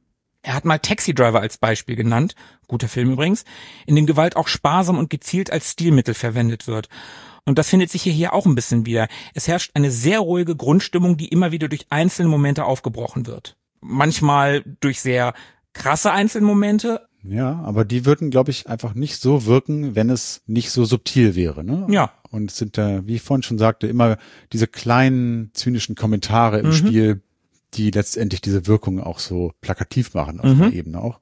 Er hat mal Taxi Driver als Beispiel genannt, guter Film übrigens, in dem Gewalt auch sparsam und gezielt als Stilmittel verwendet wird. Und das findet sich hier, hier auch ein bisschen wieder. Es herrscht eine sehr ruhige Grundstimmung, die immer wieder durch einzelne Momente aufgebrochen wird. Manchmal durch sehr krasse Einzelmomente. Ja, aber die würden, glaube ich, einfach nicht so wirken, wenn es nicht so subtil wäre, ne? Ja. Und es sind da, wie ich vorhin schon sagte, immer diese kleinen zynischen Kommentare im mhm. Spiel, die letztendlich diese Wirkung auch so plakativ machen auf mhm. der Ebene auch.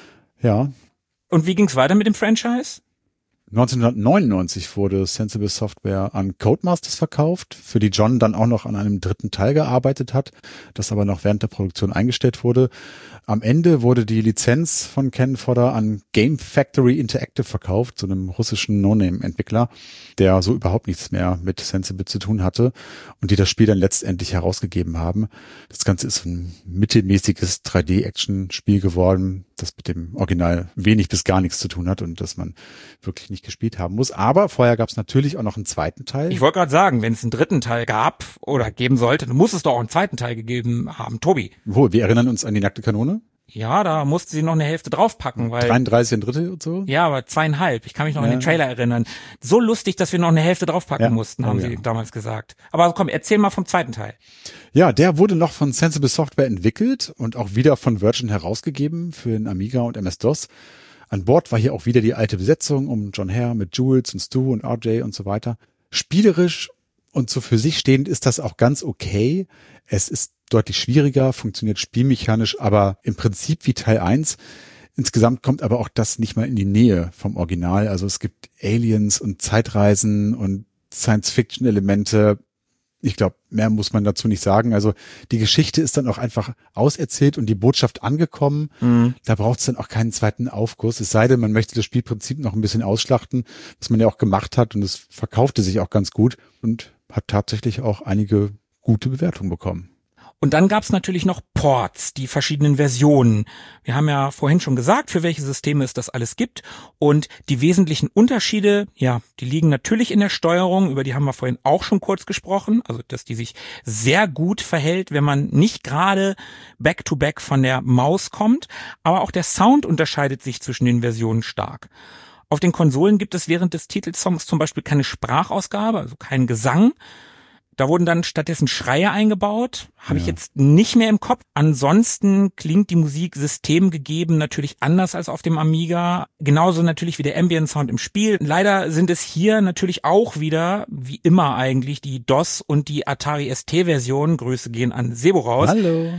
Ja. Und wie ging's weiter mit dem Franchise? neunzehnhundertneunundneunzig wurde Sensible Software an Codemasters verkauft, für die John dann auch noch an einem dritten Teil gearbeitet hat, das aber noch während der Produktion eingestellt wurde. Am Ende wurde die Lizenz von Ken Fodder an Game Factory Interactive verkauft, so einem russischen No-Name-Entwickler, der so überhaupt nichts mehr mit Sensible zu tun hatte und die das Spiel dann letztendlich herausgegeben haben. Das Ganze ist ein mittelmäßiges drei D-Action-Spiel geworden, das mit dem Original wenig bis gar nichts zu tun hat und das man wirklich nicht gespielt haben muss. Aber vorher gab es natürlich auch noch einen zweiten Teil. Ich wollte gerade sagen, wenn es einen dritten Teil gab oder geben sollte, dann muss es doch auch einen zweiten Teil gegeben haben. Tobi. Wo? Wir erinnern uns an die nackte Kanone? Ja, da musste sie noch eine Hälfte draufpacken, weil dreiunddreißig ein Drittel und so? Ja, aber zweieinhalb. Ich kann mich noch ja. an den Trailer erinnern. So lustig, dass wir noch eine Hälfte draufpacken ja. mussten, haben oh, sie ja. damals gesagt. Aber komm, erzähl mal vom zweiten Teil. Ja, der wurde noch von Sensible Software entwickelt und auch wieder von Virgin herausgegeben für den Amiga und M S-DOS. An Bord war hier auch wieder die alte Besetzung um John Hare mit Jules und Stu und R J und so weiter. Spielerisch und so für sich stehend ist das auch ganz okay. Es ist deutlich schwieriger, funktioniert spielmechanisch, aber im Prinzip wie Teil eins. Insgesamt kommt aber auch das nicht mal in die Nähe vom Original. Also es gibt Aliens und Zeitreisen und Science-Fiction-Elemente. Ich glaube, mehr muss man dazu nicht sagen. Also die Geschichte ist dann auch einfach auserzählt und die Botschaft angekommen. Mhm. Da braucht es dann auch keinen zweiten Aufguss. Es sei denn, man möchte das Spielprinzip noch ein bisschen ausschlachten, was man ja auch gemacht hat. Und es verkaufte sich auch ganz gut und hat tatsächlich auch einige gute Bewertungen bekommen. Und dann gab's natürlich noch Ports, die verschiedenen Versionen. Wir haben ja vorhin schon gesagt, für welche Systeme es das alles gibt. Und die wesentlichen Unterschiede, ja, die liegen natürlich in der Steuerung, über die haben wir vorhin auch schon kurz gesprochen. Also, dass die sich sehr gut verhält, wenn man nicht gerade back-to-back von der Maus kommt. Aber auch der Sound unterscheidet sich zwischen den Versionen stark. Auf den Konsolen gibt es während des Titelsongs zum Beispiel keine Sprachausgabe, also keinen Gesang. Da wurden dann stattdessen Schreie eingebaut, habe ja. ich jetzt nicht mehr im Kopf. Ansonsten klingt die Musik systemgegeben natürlich anders als auf dem Amiga. Genauso natürlich wie der Ambient Sound im Spiel. Leider sind es hier natürlich auch wieder, wie immer eigentlich, die DOS und die Atari S T-Version, Grüße gehen an Sebo raus, Hallo.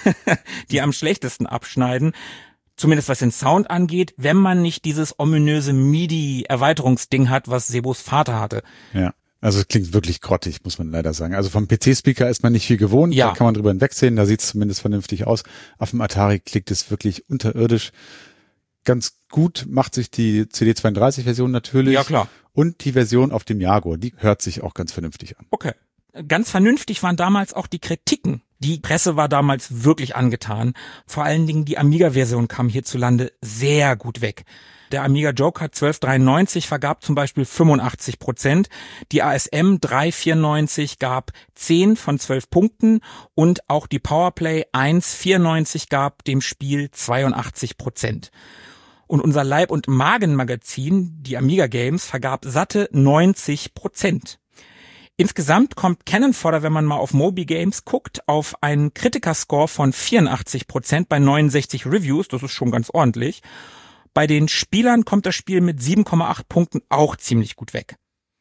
die am schlechtesten abschneiden. Zumindest was den Sound angeht, wenn man nicht dieses ominöse MIDI-Erweiterungsding hat, was Sebos Vater hatte. Ja. Also es klingt wirklich grottig, muss man leider sagen. Also vom P C-Speaker ist man nicht viel gewohnt, ja. da kann man drüber hinwegsehen, da sieht es zumindest vernünftig aus. Auf dem Atari klingt es wirklich unterirdisch. Ganz gut macht sich die C D zweiunddreißig-Version natürlich. Ja, klar. Und die Version auf dem Jaguar, die hört sich auch ganz vernünftig an. Okay. Ganz vernünftig waren damals auch die Kritiken. Die Presse war damals wirklich angetan. Vor allen Dingen die Amiga-Version kam hierzulande sehr gut weg. Der Amiga Joker zwölf dreiundneunzig vergab zum Beispiel fünfundachtzig Prozent. Die A S M drei vierundneunzig gab zehn von zwölf Punkten und auch die Powerplay eins vierundneunzig gab dem Spiel zweiundachtzig Prozent. Und unser Leib- und Magen-Magazin, die Amiga Games, vergab satte neunzig Prozent. Insgesamt kommt Cannon Fodder, wenn man mal auf Moby Games guckt, auf einen Kritikerscore von vierundachtzig Prozent bei neunundsechzig Reviews. Das ist schon ganz ordentlich. Bei den Spielern kommt das Spiel mit sieben Komma acht Punkten auch ziemlich gut weg.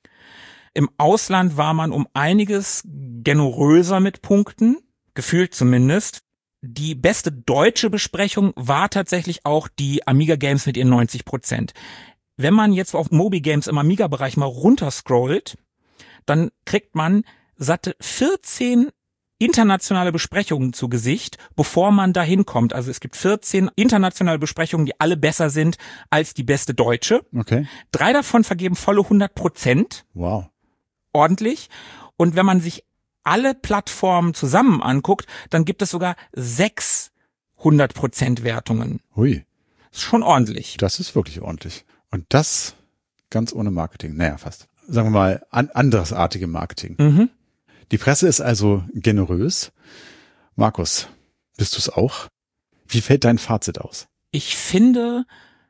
Im Ausland war man um einiges generöser mit Punkten, gefühlt zumindest. Die beste deutsche Besprechung war tatsächlich auch die Amiga Games mit ihren neunzig Prozent. Wenn man jetzt auf Moby Games im Amiga-Bereich mal runterscrollt, dann kriegt man satte vierzehn internationale Besprechungen zu Gesicht, bevor man dahin kommt. Also es gibt vierzehn internationale Besprechungen, die alle besser sind als die beste deutsche. Okay. Drei davon vergeben volle hundert Prozent. Wow. Ordentlich. Und wenn man sich alle Plattformen zusammen anguckt, dann gibt es sogar sechs hundert Prozent Wertungen. Hui. Das ist schon ordentlich. Das ist wirklich ordentlich. Und das ganz ohne Marketing. Naja, fast. Sagen wir mal, an, andersartige Marketing. Mhm. Die Presse ist also generös. Markus, bist du es auch? Wie fällt dein Fazit aus? Ich finde,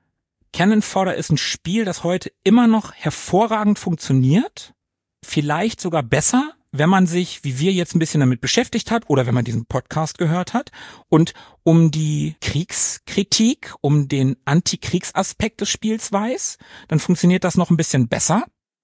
Cannon Fodder ist ein Spiel, das heute immer noch hervorragend funktioniert. Vielleicht sogar besser, wenn man sich, wie wir jetzt, ein bisschen damit beschäftigt hat oder wenn man diesen Podcast gehört hat und um die Kriegskritik, um den Antikriegsaspekt des Spiels weiß, dann funktioniert das noch ein bisschen besser.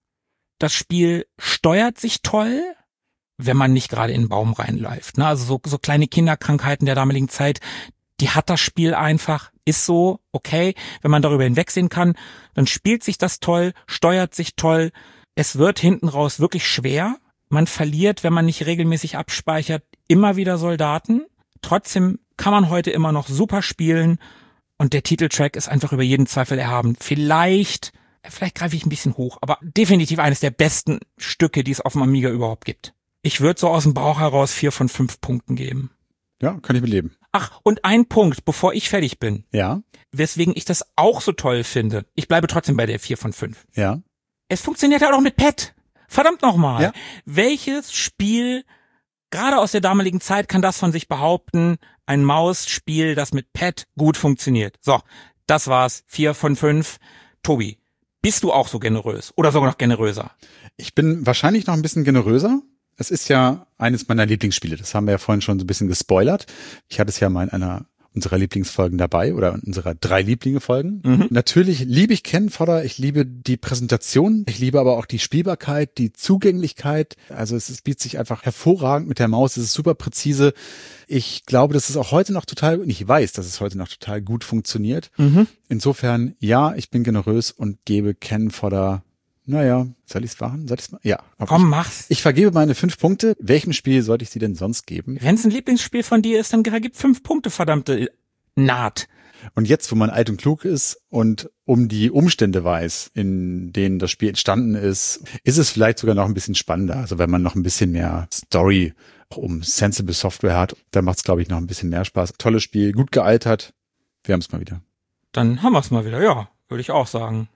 Das Spiel steuert sich toll, wenn man nicht gerade in den Baum reinläuft. Ne? Also so, so kleine Kinderkrankheiten der damaligen Zeit, die hat das Spiel einfach, ist so, okay, wenn man darüber hinwegsehen kann, dann spielt sich das toll, steuert sich toll. Es wird hinten raus wirklich schwer. Man verliert, wenn man nicht regelmäßig abspeichert, immer wieder Soldaten. Trotzdem kann man heute immer noch super spielen und der Titeltrack ist einfach über jeden Zweifel erhaben. Vielleicht, vielleicht greife ich ein bisschen hoch, aber definitiv eines der besten Stücke, die es auf dem Amiga überhaupt gibt. Ich würde so aus dem Bauch heraus vier von fünf Punkten geben. Ja, kann ich mit leben. Ach, und ein Punkt, bevor ich fertig bin. Ja. Weswegen ich das auch so toll finde. Ich bleibe trotzdem bei der vier von fünf. Ja. Es funktioniert halt auch mit Pad. Verdammt nochmal. Ja. Welches Spiel, gerade aus der damaligen Zeit, kann das von sich behaupten, ein Mausspiel, das mit Pad gut funktioniert? So, das war's. vier von fünf. Tobi, bist du auch so generös? Oder sogar noch generöser? Ich bin wahrscheinlich noch ein bisschen generöser. Es ist ja eines meiner Lieblingsspiele. Das haben wir ja vorhin schon so ein bisschen gespoilert. Ich hatte es ja mal in einer unserer Lieblingsfolgen dabei oder in unserer drei Lieblinge-Folgen. Mhm. Natürlich liebe ich Cannon Fodder, ich liebe die Präsentation, ich liebe aber auch die Spielbarkeit, die Zugänglichkeit. Also es, es bietet sich einfach hervorragend mit der Maus, es ist super präzise. Ich glaube, dass es auch heute noch total, und ich weiß, dass es heute noch total gut funktioniert. Mhm. Insofern, ja, ich bin generös und gebe Cannon Fodder, naja, soll ich es machen? Soll ich's machen? Ja. Komm, ich, mach's. Ich vergebe meine fünf Punkte. Welchem Spiel sollte ich sie denn sonst geben? Wenn es ein Lieblingsspiel von dir ist, dann gib fünf Punkte, verdammte Naht. Und jetzt, wo man alt und klug ist und um die Umstände weiß, in denen das Spiel entstanden ist, ist es vielleicht sogar noch ein bisschen spannender. Also wenn man noch ein bisschen mehr Story auch um Sensible Software hat, dann macht es, glaube ich, noch ein bisschen mehr Spaß. Tolles Spiel, gut gealtert. Wir haben es mal wieder. Dann haben wir es mal wieder, ja, würde ich auch sagen.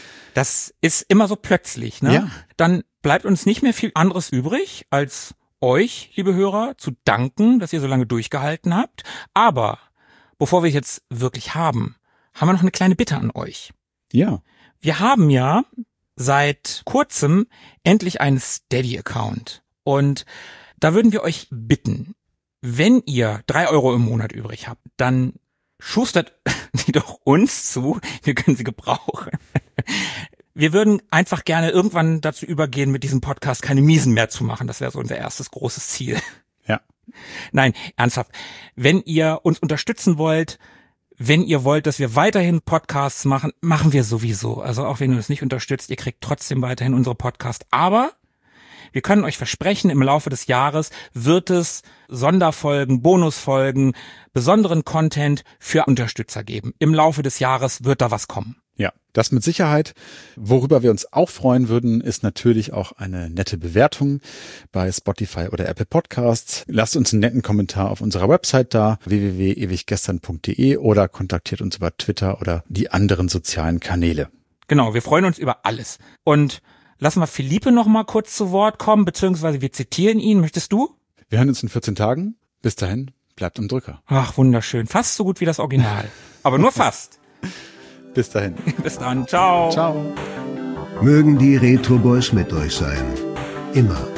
Das ist immer so plötzlich, ne? Ja. Dann bleibt uns nicht mehr viel anderes übrig, als euch, liebe Hörer, zu danken, dass ihr so lange durchgehalten habt. Aber bevor wir es jetzt wirklich haben, haben wir noch eine kleine Bitte an euch. Ja. Wir haben ja seit kurzem endlich einen Steady-Account. Und da würden wir euch bitten, wenn ihr drei Euro im Monat übrig habt, dann schustert sie doch uns zu. Wir können sie gebrauchen. Wir würden einfach gerne irgendwann dazu übergehen, mit diesem Podcast keine Miesen mehr zu machen. Das wäre so unser erstes großes Ziel. Ja. Nein, ernsthaft. Wenn ihr uns unterstützen wollt, wenn ihr wollt, dass wir weiterhin Podcasts machen, machen wir sowieso. Also auch wenn ihr uns nicht unterstützt, ihr kriegt trotzdem weiterhin unsere Podcasts. Aber wir können euch versprechen, im Laufe des Jahres wird es Sonderfolgen, Bonusfolgen, besonderen Content für Unterstützer geben. Im Laufe des Jahres wird da was kommen. Ja, das mit Sicherheit. Worüber wir uns auch freuen würden, ist natürlich auch eine nette Bewertung bei Spotify oder Apple Podcasts. Lasst uns einen netten Kommentar auf unserer Website da, w w w punkt ewiggestern punkt d e, oder kontaktiert uns über Twitter oder die anderen sozialen Kanäle. Genau, wir freuen uns über alles. Und lassen wir Philippe noch mal kurz zu Wort kommen, beziehungsweise wir zitieren ihn. Möchtest du? Wir hören uns in vierzehn Tagen. Bis dahin, bleibt am Drücker. Ach, wunderschön. Fast so gut wie das Original. Aber nur fast. Bis dahin. Bis dann. Ciao. Ciao. Mögen die Retro Boys mit euch sein. Immer.